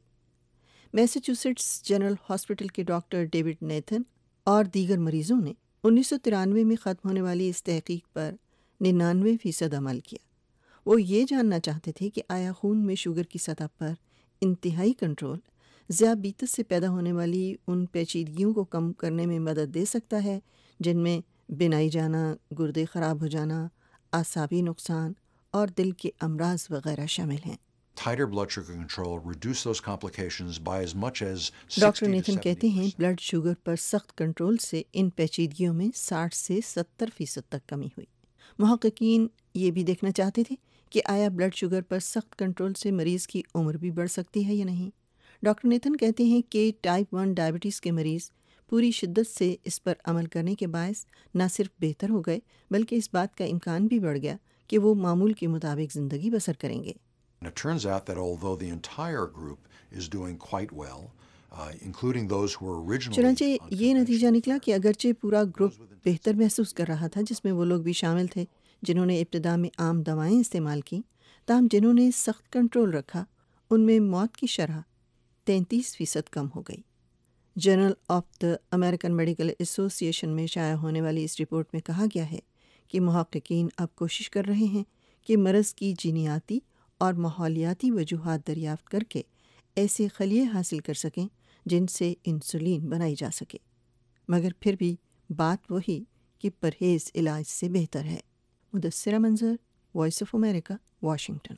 میساچوسیٹس جنرل ہاسپٹل کے ڈاکٹر ڈیوڈ نیتھن اور دیگر مریضوں نے انیس سو ترانوے میں ختم ہونے والی اس تحقیق پر ننانوے فیصد عمل کیا۔ وہ یہ جاننا چاہتے تھے کہ آیا خون میں شوگر کی سطح پر انتہائی کنٹرول ذیابیطس سے پیدا ہونے والی ان پیچیدگیوں کو کم کرنے میں مدد دے سکتا ہے جن میں بینائی جانا، گردے خراب ہو جانا، اعصابی نقصان اور دل کے امراض وغیرہ شامل ہیں۔ Tighter blood sugar control reduced those complications by as much as doctor sixty to Nathan کہتے seventy ہیں percent. بلڈ شوگر پر سخت کنٹرول سے ان پیچیدگیوں میں ساٹھ سے ستر فیصد تک کمی ہوئی۔ محققین یہ بھی دیکھنا چاہتے تھے کہ آیا بلڈ شوگر پر سخت کنٹرول سے مریض کی عمر بھی بڑھ سکتی ہے یا نہیں۔ ڈاکٹر نیتھن کہتے ہیں کہ ٹائپ ون ڈائبٹیز کے مریض پوری شدت سے اس پر عمل کرنے کے باعث نہ صرف بہتر ہو گئے بلکہ اس بات کا امکان بھی بڑھ گیا کہ وہ معمول کے مطابق زندگی بسر کریں گے۔ And it turns out that although the entire group is doing quite well, uh, including those who were originally چنانچہ یہ نتیجہ نکلا کہ اگرچہ پورا گروپ بہتر محسوس کر رہا تھا، جس میں وہ لوگ بھی شامل تھے جنہوں نے ابتدا میں عام دوائیں استعمال کی، تاہم جنہوں نے سخت کنٹرول رکھا ان میں موت کی شرح تینتیس فیصد کم ہو گئی۔ Journal of the American medical association میں شائع ہونے والی اس رپورٹ میں کہا گیا ہے کہ محققین اب کوشش کر رہے ہیں کہ مرض کی جینیاتی اور ماحولیاتی وجوہات دریافت کر کے ایسے خلیے حاصل کر سکیں جن سے انسولین بنائی جا سکے، مگر پھر بھی بات وہی کہ پرہیز علاج سے بہتر ہے۔ Mudassira Manzar, voice of America, Washington.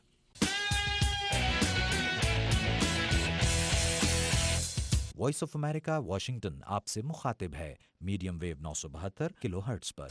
Voice of America Washington آپ سے مخاطب ہے میڈیم ویو نو سو بہتر کلو ہرٹز پر۔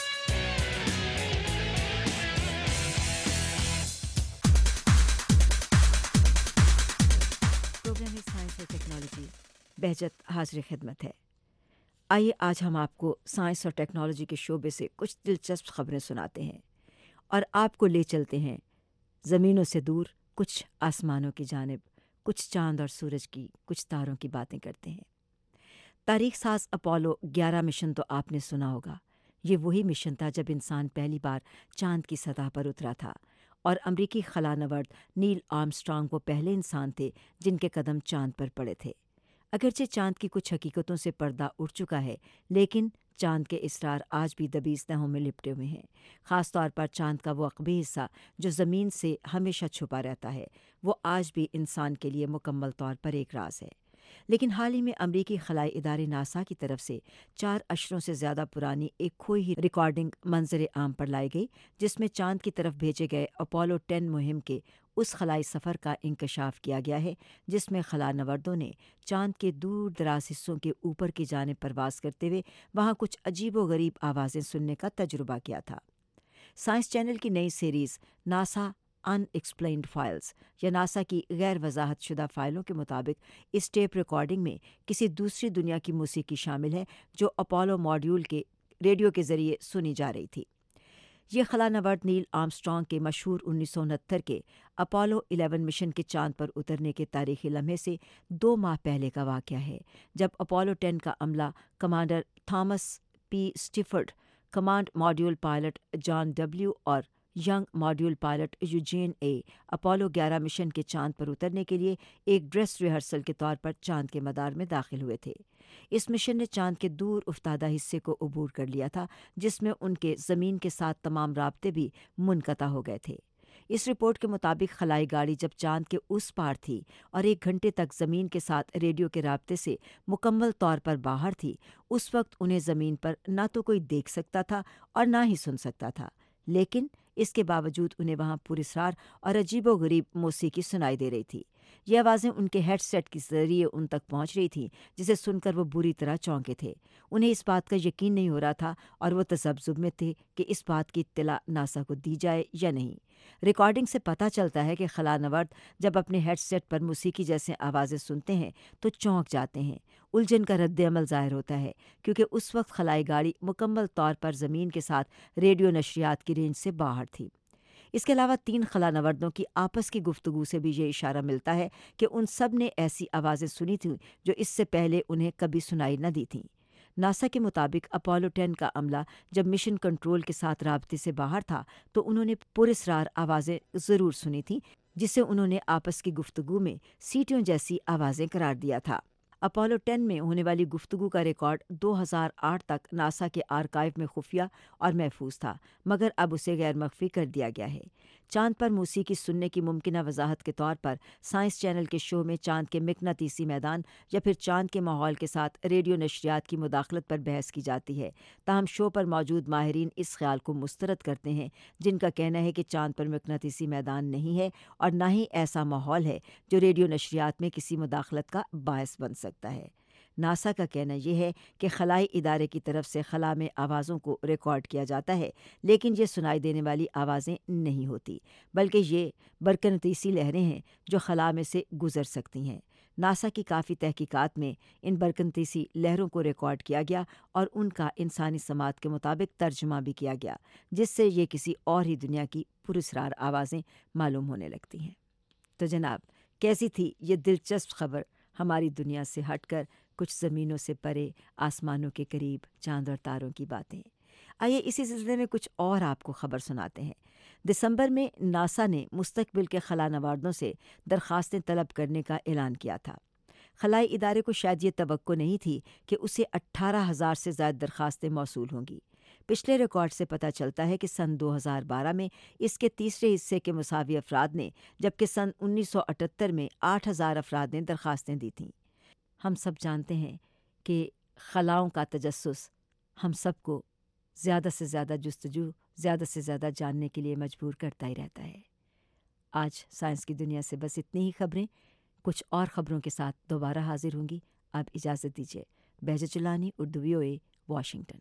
پروگرام سائنس اور ٹیکنالوجی بہجت حاضر خدمت ہے۔ آئیے آج ہم آپ کو سائنس اور ٹیکنالوجی کے شعبے سے کچھ دلچسپ خبریں سناتے ہیں اور آپ کو لے چلتے ہیں زمینوں سے دور، کچھ آسمانوں کی جانب، کچھ چاند اور سورج کی، کچھ تاروں کی باتیں کرتے ہیں۔ تاریخ ساز اپولو گیارہ مشن تو آپ نے سنا ہوگا۔ یہ وہی مشن تھا جب انسان پہلی بار چاند کی سطح پر اترا تھا، اور امریکی خلا نورد نیل آرمسٹرانگ وہ پہلے انسان تھے جن کے قدم چاند پر پڑے تھے۔ اگرچہ چاند کی کچھ حقیقتوں سے پردہ اٹھ چکا ہے، لیکن چاند کے اسرار آج بھی دبی تہوں میں لپٹے ہوئے ہیں۔ خاص طور پر چاند کا وہ عقبی حصہ جو زمین سے ہمیشہ چھپا رہتا ہے، وہ آج بھی انسان کے لیے مکمل طور پر ایک راز ہے۔ لیکن حال ہی میں امریکی خلائی ادارے ناسا کی طرف سے چار اشروں سے زیادہ پرانی ایک کھوئی ہوئی ریکارڈنگ منظر عام پر لائی گئی، جس میں چاند کی طرف بھیجے گئے اپولو ٹین مہم کے اس خلائی سفر کا انکشاف کیا گیا ہے جس میں خلا نوردوں نے چاند کے دور دراز حصوں کے اوپر کی جانب پرواز کرتے ہوئے وہاں کچھ عجیب و غریب آوازیں سننے کا تجربہ کیا تھا۔ سائنس چینل کی نئی series NASA unexplained files یا ناسا کی غیر وضاحت شدہ فائلوں کے مطابق اس ٹیپ ریکارڈنگ میں کسی دوسری دنیا کی موسیقی شامل ہے جو اپولو ماڈیول کے ریڈیو کے ذریعے سنی جا رہی تھی۔ یہ خلا نورد نیل آرمسٹرانگ کے مشہور انیس سو انہتر کے اپولو الیون مشن کے چاند پر اترنے کے تاریخی لمحے سے دو ماہ پہلے کا واقعہ ہے، جب اپولو ٹین کا عملہ commander Thomas P Stafford, command module pilot John W اور Young module pilot Eugene A Apollo گیارہ مشن کے چاند پر اترنے کے لیے ایک ڈریس ریہرسل کے طور پر چاند کے مدار میں داخل ہوئے تھے۔ اس مشن نے چاند کے دور افتادہ حصے کو عبور کر لیا تھا، جس میں ان کے زمین کے ساتھ تمام رابطے بھی منقطع ہو گئے تھے۔ اس رپورٹ کے مطابق خلائی گاڑی جب چاند کے اس پار تھی اور ایک گھنٹے تک زمین کے ساتھ ریڈیو کے رابطے سے مکمل طور پر باہر تھی، اس وقت انہیں زمین پر نہ تو کوئی دیکھ سکتا تھا اور نہ ہی سن سکتا تھا، لیکن اس کے باوجود انہیں وہاں پراسرار اور عجیب و غریب موسیقی سنائی دے رہی تھی۔ یہ آوازیں ان کے ہیڈ سیٹ کے ذریعے ان تک پہنچ رہی تھیں، جسے سن کر وہ بری طرح چونکے تھے۔ انہیں اس بات کا یقین نہیں ہو رہا تھا اور وہ تذبذب میں تھے کہ اس بات کی اطلاع ناسا کو دی جائے یا نہیں۔ ریکارڈنگ سے پتہ چلتا ہے کہ خلا نورد جب اپنے ہیڈ سیٹ پر موسیقی جیسے آوازیں سنتے ہیں تو چونک جاتے ہیں۔ الجھن کا رد عمل ظاہر ہوتا ہے کیونکہ اس وقت خلائی گاڑی مکمل طور پر زمین کے ساتھ ریڈیو نشریات کی رینج سے باہر تھی۔ اس کے علاوہ تین خلا نوردوں کی آپس کی گفتگو سے بھی یہ اشارہ ملتا ہے کہ ان سب نے ایسی آوازیں سنی تھیں جو اس سے پہلے انہیں کبھی سنائی نہ دی تھیں۔ ناسا کے مطابق اپولو ٹین کا عملہ جب مشن کنٹرول کے ساتھ رابطے سے باہر تھا تو انہوں نے پراسرار آوازیں ضرور سنی تھیں، جسے انہوں نے آپس کی گفتگو میں سیٹیوں جیسی آوازیں قرار دیا تھا۔ اپولو ٹین میں ہونے والی گفتگو کا ریکارڈ دو ہزار آٹھ تک ناسا کے آرکائیو میں خفیہ اور محفوظ تھا، مگر اب اسے غیر مخفی کر دیا گیا ہے۔ چاند پر موسیقی سننے کی ممکنہ وضاحت کے طور پر سائنس چینل کے شو میں چاند کے مقناطیسی میدان یا پھر چاند کے ماحول کے ساتھ ریڈیو نشریات کی مداخلت پر بحث کی جاتی ہے، تاہم شو پر موجود ماہرین اس خیال کو مسترد کرتے ہیں جن کا کہنا ہے کہ چاند پر مقناطیسی میدان نہیں ہے اور نہ ہی ایسا ماحول ہے جو ریڈیو نشریات میں کسی مداخلت کا باعث بن سکتا ہے۔ ناسا کا کہنا یہ ہے کہ خلائی ادارے کی طرف سے خلا میں آوازوں کو ریکارڈ کیا جاتا ہے، لیکن یہ سنائی دینے والی آوازیں نہیں ہوتی، بلکہ یہ برقناطیسی لہریں ہیں جو خلا میں سے گزر سکتی ہیں۔ ناسا کی کافی تحقیقات میں ان برقناطیسی لہروں کو ریکارڈ کیا گیا اور ان کا انسانی سماعت کے مطابق ترجمہ بھی کیا گیا، جس سے یہ کسی اور ہی دنیا کی پراسرار آوازیں معلوم ہونے لگتی ہیں۔ تو جناب، کیسی تھی یہ دلچسپ خبر؟ ہماری دنیا سے ہٹ کر کچھ زمینوں سے پرے، آسمانوں کے قریب چاند اور تاروں کی باتیں۔ آئیے اسی سلسلے میں کچھ اور آپ کو خبر سناتے ہیں۔ دسمبر میں ناسا نے مستقبل کے خلا نواردوں سے درخواستیں طلب کرنے کا اعلان کیا تھا۔ خلائی ادارے کو شاید یہ توقع نہیں تھی کہ اسے اٹھارہ ہزار سے زائد درخواستیں موصول ہوں گی۔ پچھلے ریکارڈ سے پتہ چلتا ہے کہ سن دو ہزار بارہ میں اس کے تیسرے حصے کے مساوی افراد نے، جبکہ سن انیس سو اٹھتر میں آٹھ ہزار افراد نے درخواستیں دی تھیں۔ ہم سب جانتے ہیں کہ خلاؤں کا تجسس ہم سب کو زیادہ سے زیادہ جستجو، زیادہ سے زیادہ جاننے کے لیے مجبور کرتا ہی رہتا ہے۔ آج سائنس کی دنیا سے بس اتنی ہی خبریں، کچھ اور خبروں کے ساتھ دوبارہ حاضر ہوں گی۔ اب اجازت دیجیے۔ Bahjat Jilani, Urdu V O A, Washington.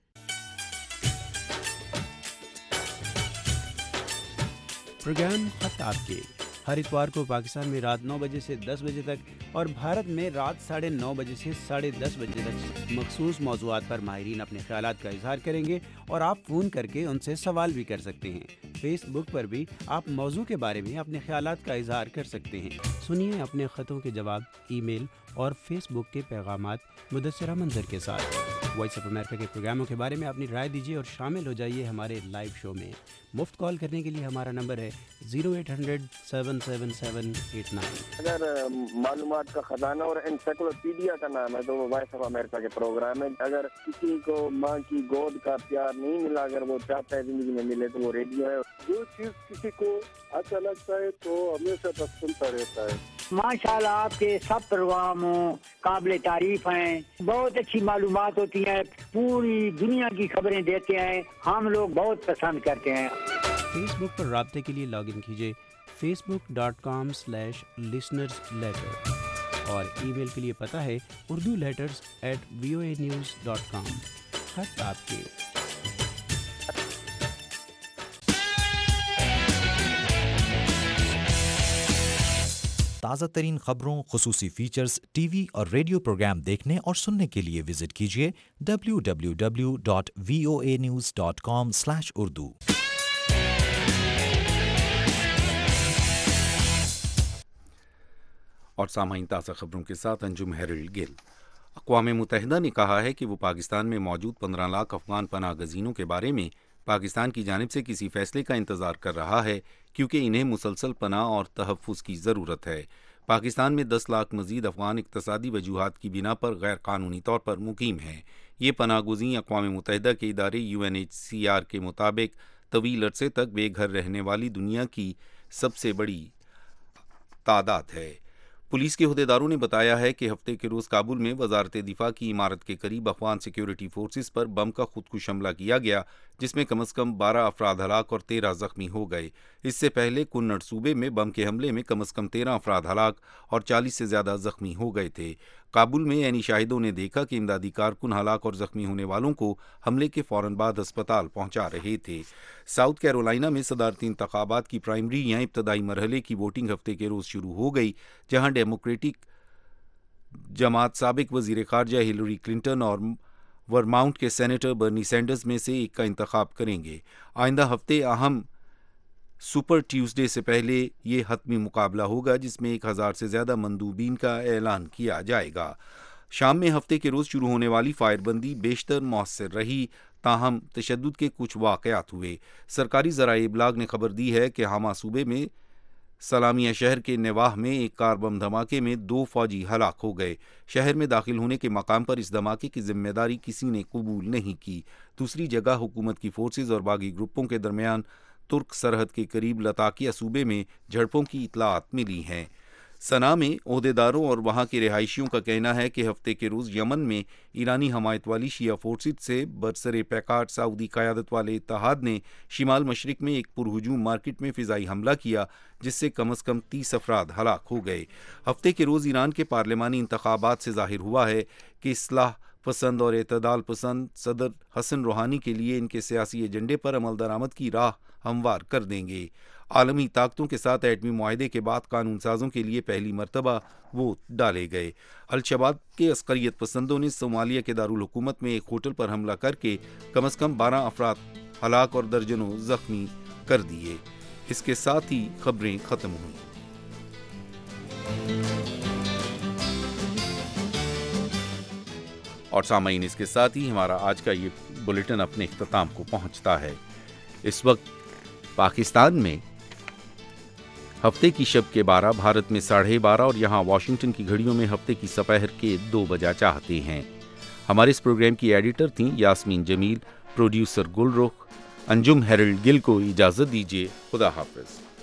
Programme خط آپ کے ہر اتوار کو پاکستان میں رات نو بجے سے دس بجے تک اور بھارت میں رات ساڑھے نو بجے سے ساڑھے دس بجے تک مخصوص موضوعات پر ماہرین اپنے خیالات کا اظہار کریں گے اور آپ فون کر کے ان سے سوال بھی کر سکتے ہیں۔ فیس بک پر بھی آپ موضوع کے بارے میں اپنے خیالات کا اظہار کر سکتے ہیں۔ سنیے اپنے خطوں کے جواب ای میل اور فیس بک کے پیغامات مدثرہ منظر کے ساتھ۔ وائس آف امریکہ کے پروگراموں کے بارے میں اپنی رائے دیجیے اور شامل ہو جائیے ہمارے لائیو شو میں۔ مفت کال کرنے کے لیے ہمارا نمبر ہے zero eight hundred seven seven seven eight nine. اگر معلومات کا خزانہ اور انسائکلوپیڈیا کا نام ہے تو وہ وائس آف امریکہ کے پروگرام ہے۔ اگر کسی کو ماں کی گود کا پیار نہیں ملا، اگر وہ چاہتا ہے زندگی میں ملے، تو وہ ریڈیو ہے۔ جو چیز کسی کو اچھا لگتا ہے تو ہمیشہ تک سنتا رہتا ہے۔ ماشاءاللہ آپ کے سب پروگرام قابل تعریف ہیں، بہت اچھی معلومات ہوتی ہیں، پوری دنیا کی خبریں دیتے ہیں، ہم لوگ بہت پسند کرتے ہیں۔ فیس بک پر رابطے کے لیے لاگ ان کیجیے Facebook dot com slash listeners letter اور ای میل کے لیے پتہ ہے Urdu letters at V O A news dot com. خط آپ کے۔ تازہ ترین خبروں، خصوصی فیچرز، ٹی وی اور ریڈیو پروگرام دیکھنے اور سننے کے لیے وزٹ کیجیے W W W dot V O A news dot com slash Urdu. اور سامعین، تازہ خبروں کے ساتھ انجم ہیرلڈ گل۔ اقوام متحدہ نے کہا ہے کہ وہ پاکستان میں موجود پندرہ لاکھ افغان پناہ گزینوں کے بارے میں پاکستان کی جانب سے کسی فیصلے کا انتظار کر رہا ہے، کیونکہ انہیں مسلسل پناہ اور تحفظ کی ضرورت ہے۔ پاکستان میں دس لاکھ مزید افغان اقتصادی وجوہات کی بنا پر غیر قانونی طور پر مقیم ہیں۔ یہ پناہ گزین اقوام متحدہ کے ادارے U N H C R کے مطابق طویل عرصے تک بے گھر رہنے والی دنیا کی سب سے بڑی تعداد ہے۔ پولیس کے عہدیداروں نے بتایا ہے کہ ہفتے کے روز کابل میں وزارت دفاع کی عمارت کے قریب افغان سیکیورٹی فورسز پر بم کا خودکش حملہ کیا گیا، جس میں کم از کم بارہ افراد ہلاک اور تیرہ زخمی ہو گئے۔ اس سے پہلے کنڑ صوبے میں بم کے حملے میں کم از کم تیرہ افراد ہلاک اور چالیس سے زیادہ زخمی ہو گئے تھے۔ کابل میں عینی شاہدوں نے دیکھا کہ امدادی کارکن ہلاک اور زخمی ہونے والوں کو حملے کے فوراً بعد ہسپتال پہنچا رہے تھے۔ ساؤتھ کیرولائنا میں صدارتی انتخابات کی پرائمری یا ابتدائی مرحلے کی ووٹنگ ہفتے کے روز شروع ہو گئی، جہاں ڈیموکریٹک جماعت سابق وزیر خارجہ ہلری کلنٹن اور ورماؤنٹ کے سینیٹر برنی سینڈرز میں سے ایک کا انتخاب کریں گے۔ آئندہ ہفتے اہم سپر ٹیوزڈے سے پہلے یہ حتمی مقابلہ ہوگا، جس میں ایک ہزار سے زیادہ مندوبین کا اعلان کیا جائے گا۔ شام میں ہفتے کے روز شروع ہونے والی فائر بندی بیشتر مؤثر رہی، تاہم تشدد کے کچھ واقعات ہوئے۔ سرکاری ذرائع ابلاغ نے خبر دی ہے کہ حما صوبے میں سلامیہ شہر کے نواح میں ایک کار بم دھماکے میں دو فوجی ہلاک ہو گئے۔ شہر میں داخل ہونے کے مقام پر اس دھماکے کی ذمہ داری کسی نے قبول نہیں کی۔ دوسری جگہ حکومت کی فورسز اور باغی گروپوں کے درمیان ترک سرحد کے قریب لتاکیہ صوبے میں جھڑپوں کی اطلاعات ملی ہیں۔ صنعا میں عہدیداروں اور وہاں کے رہائشیوں کا کہنا ہے کہ ہفتے کے روز یمن میں ایرانی حمایت والی شیعہ فورسز سے برسر پیکار سعودی قیادت والے اتحاد نے شمال مشرق میں ایک پرہجوم مارکیٹ میں فضائی حملہ کیا، جس سے کم از کم تیس افراد ہلاک ہو گئے۔ ہفتے کے روز ایران کے پارلیمانی انتخابات سے ظاہر ہوا ہے کہ اصلاح پسند اور اعتدال پسند صدر حسن روحانی کے لیے ان کے سیاسی ایجنڈے پر عمل درآمد کی راہ ہموار کر دیں گے۔ عالمی طاقتوں کے ساتھ ایٹمی معاہدے کے بعد قانون سازوں کے لیے پہلی مرتبہ ووٹ ڈالے گئے۔ الشباب کے عسکریت پسندوں نے صومالیہ کے دارالحکومت میں ایک ہوٹل پر حملہ کر کے کم از کم بارہ افراد ہلاک اور درجنوں زخمی کر دیے۔ اس کے ساتھ ہی خبریں ختم ہوئیں۔ اور سامعین، اس کے ساتھ ہی ہمارا آج کا یہ بلیٹن اپنے اختتام کو پہنچتا ہے۔ اس وقت پاکستان میں ہفتے کی شب کے بارہ، بھارت میں ساڑھے بارہ اور یہاں واشنگٹن کی گھڑیوں میں ہفتے کی سپہر کے دو بجا چاہتے ہیں۔ ہمارے اس پروگرام کی ایڈیٹر تھیں یاسمین جمیل، پروڈیوسر گل رخ۔ انجم ہیرلڈ گل کو اجازت دیجیے۔ خدا حافظ۔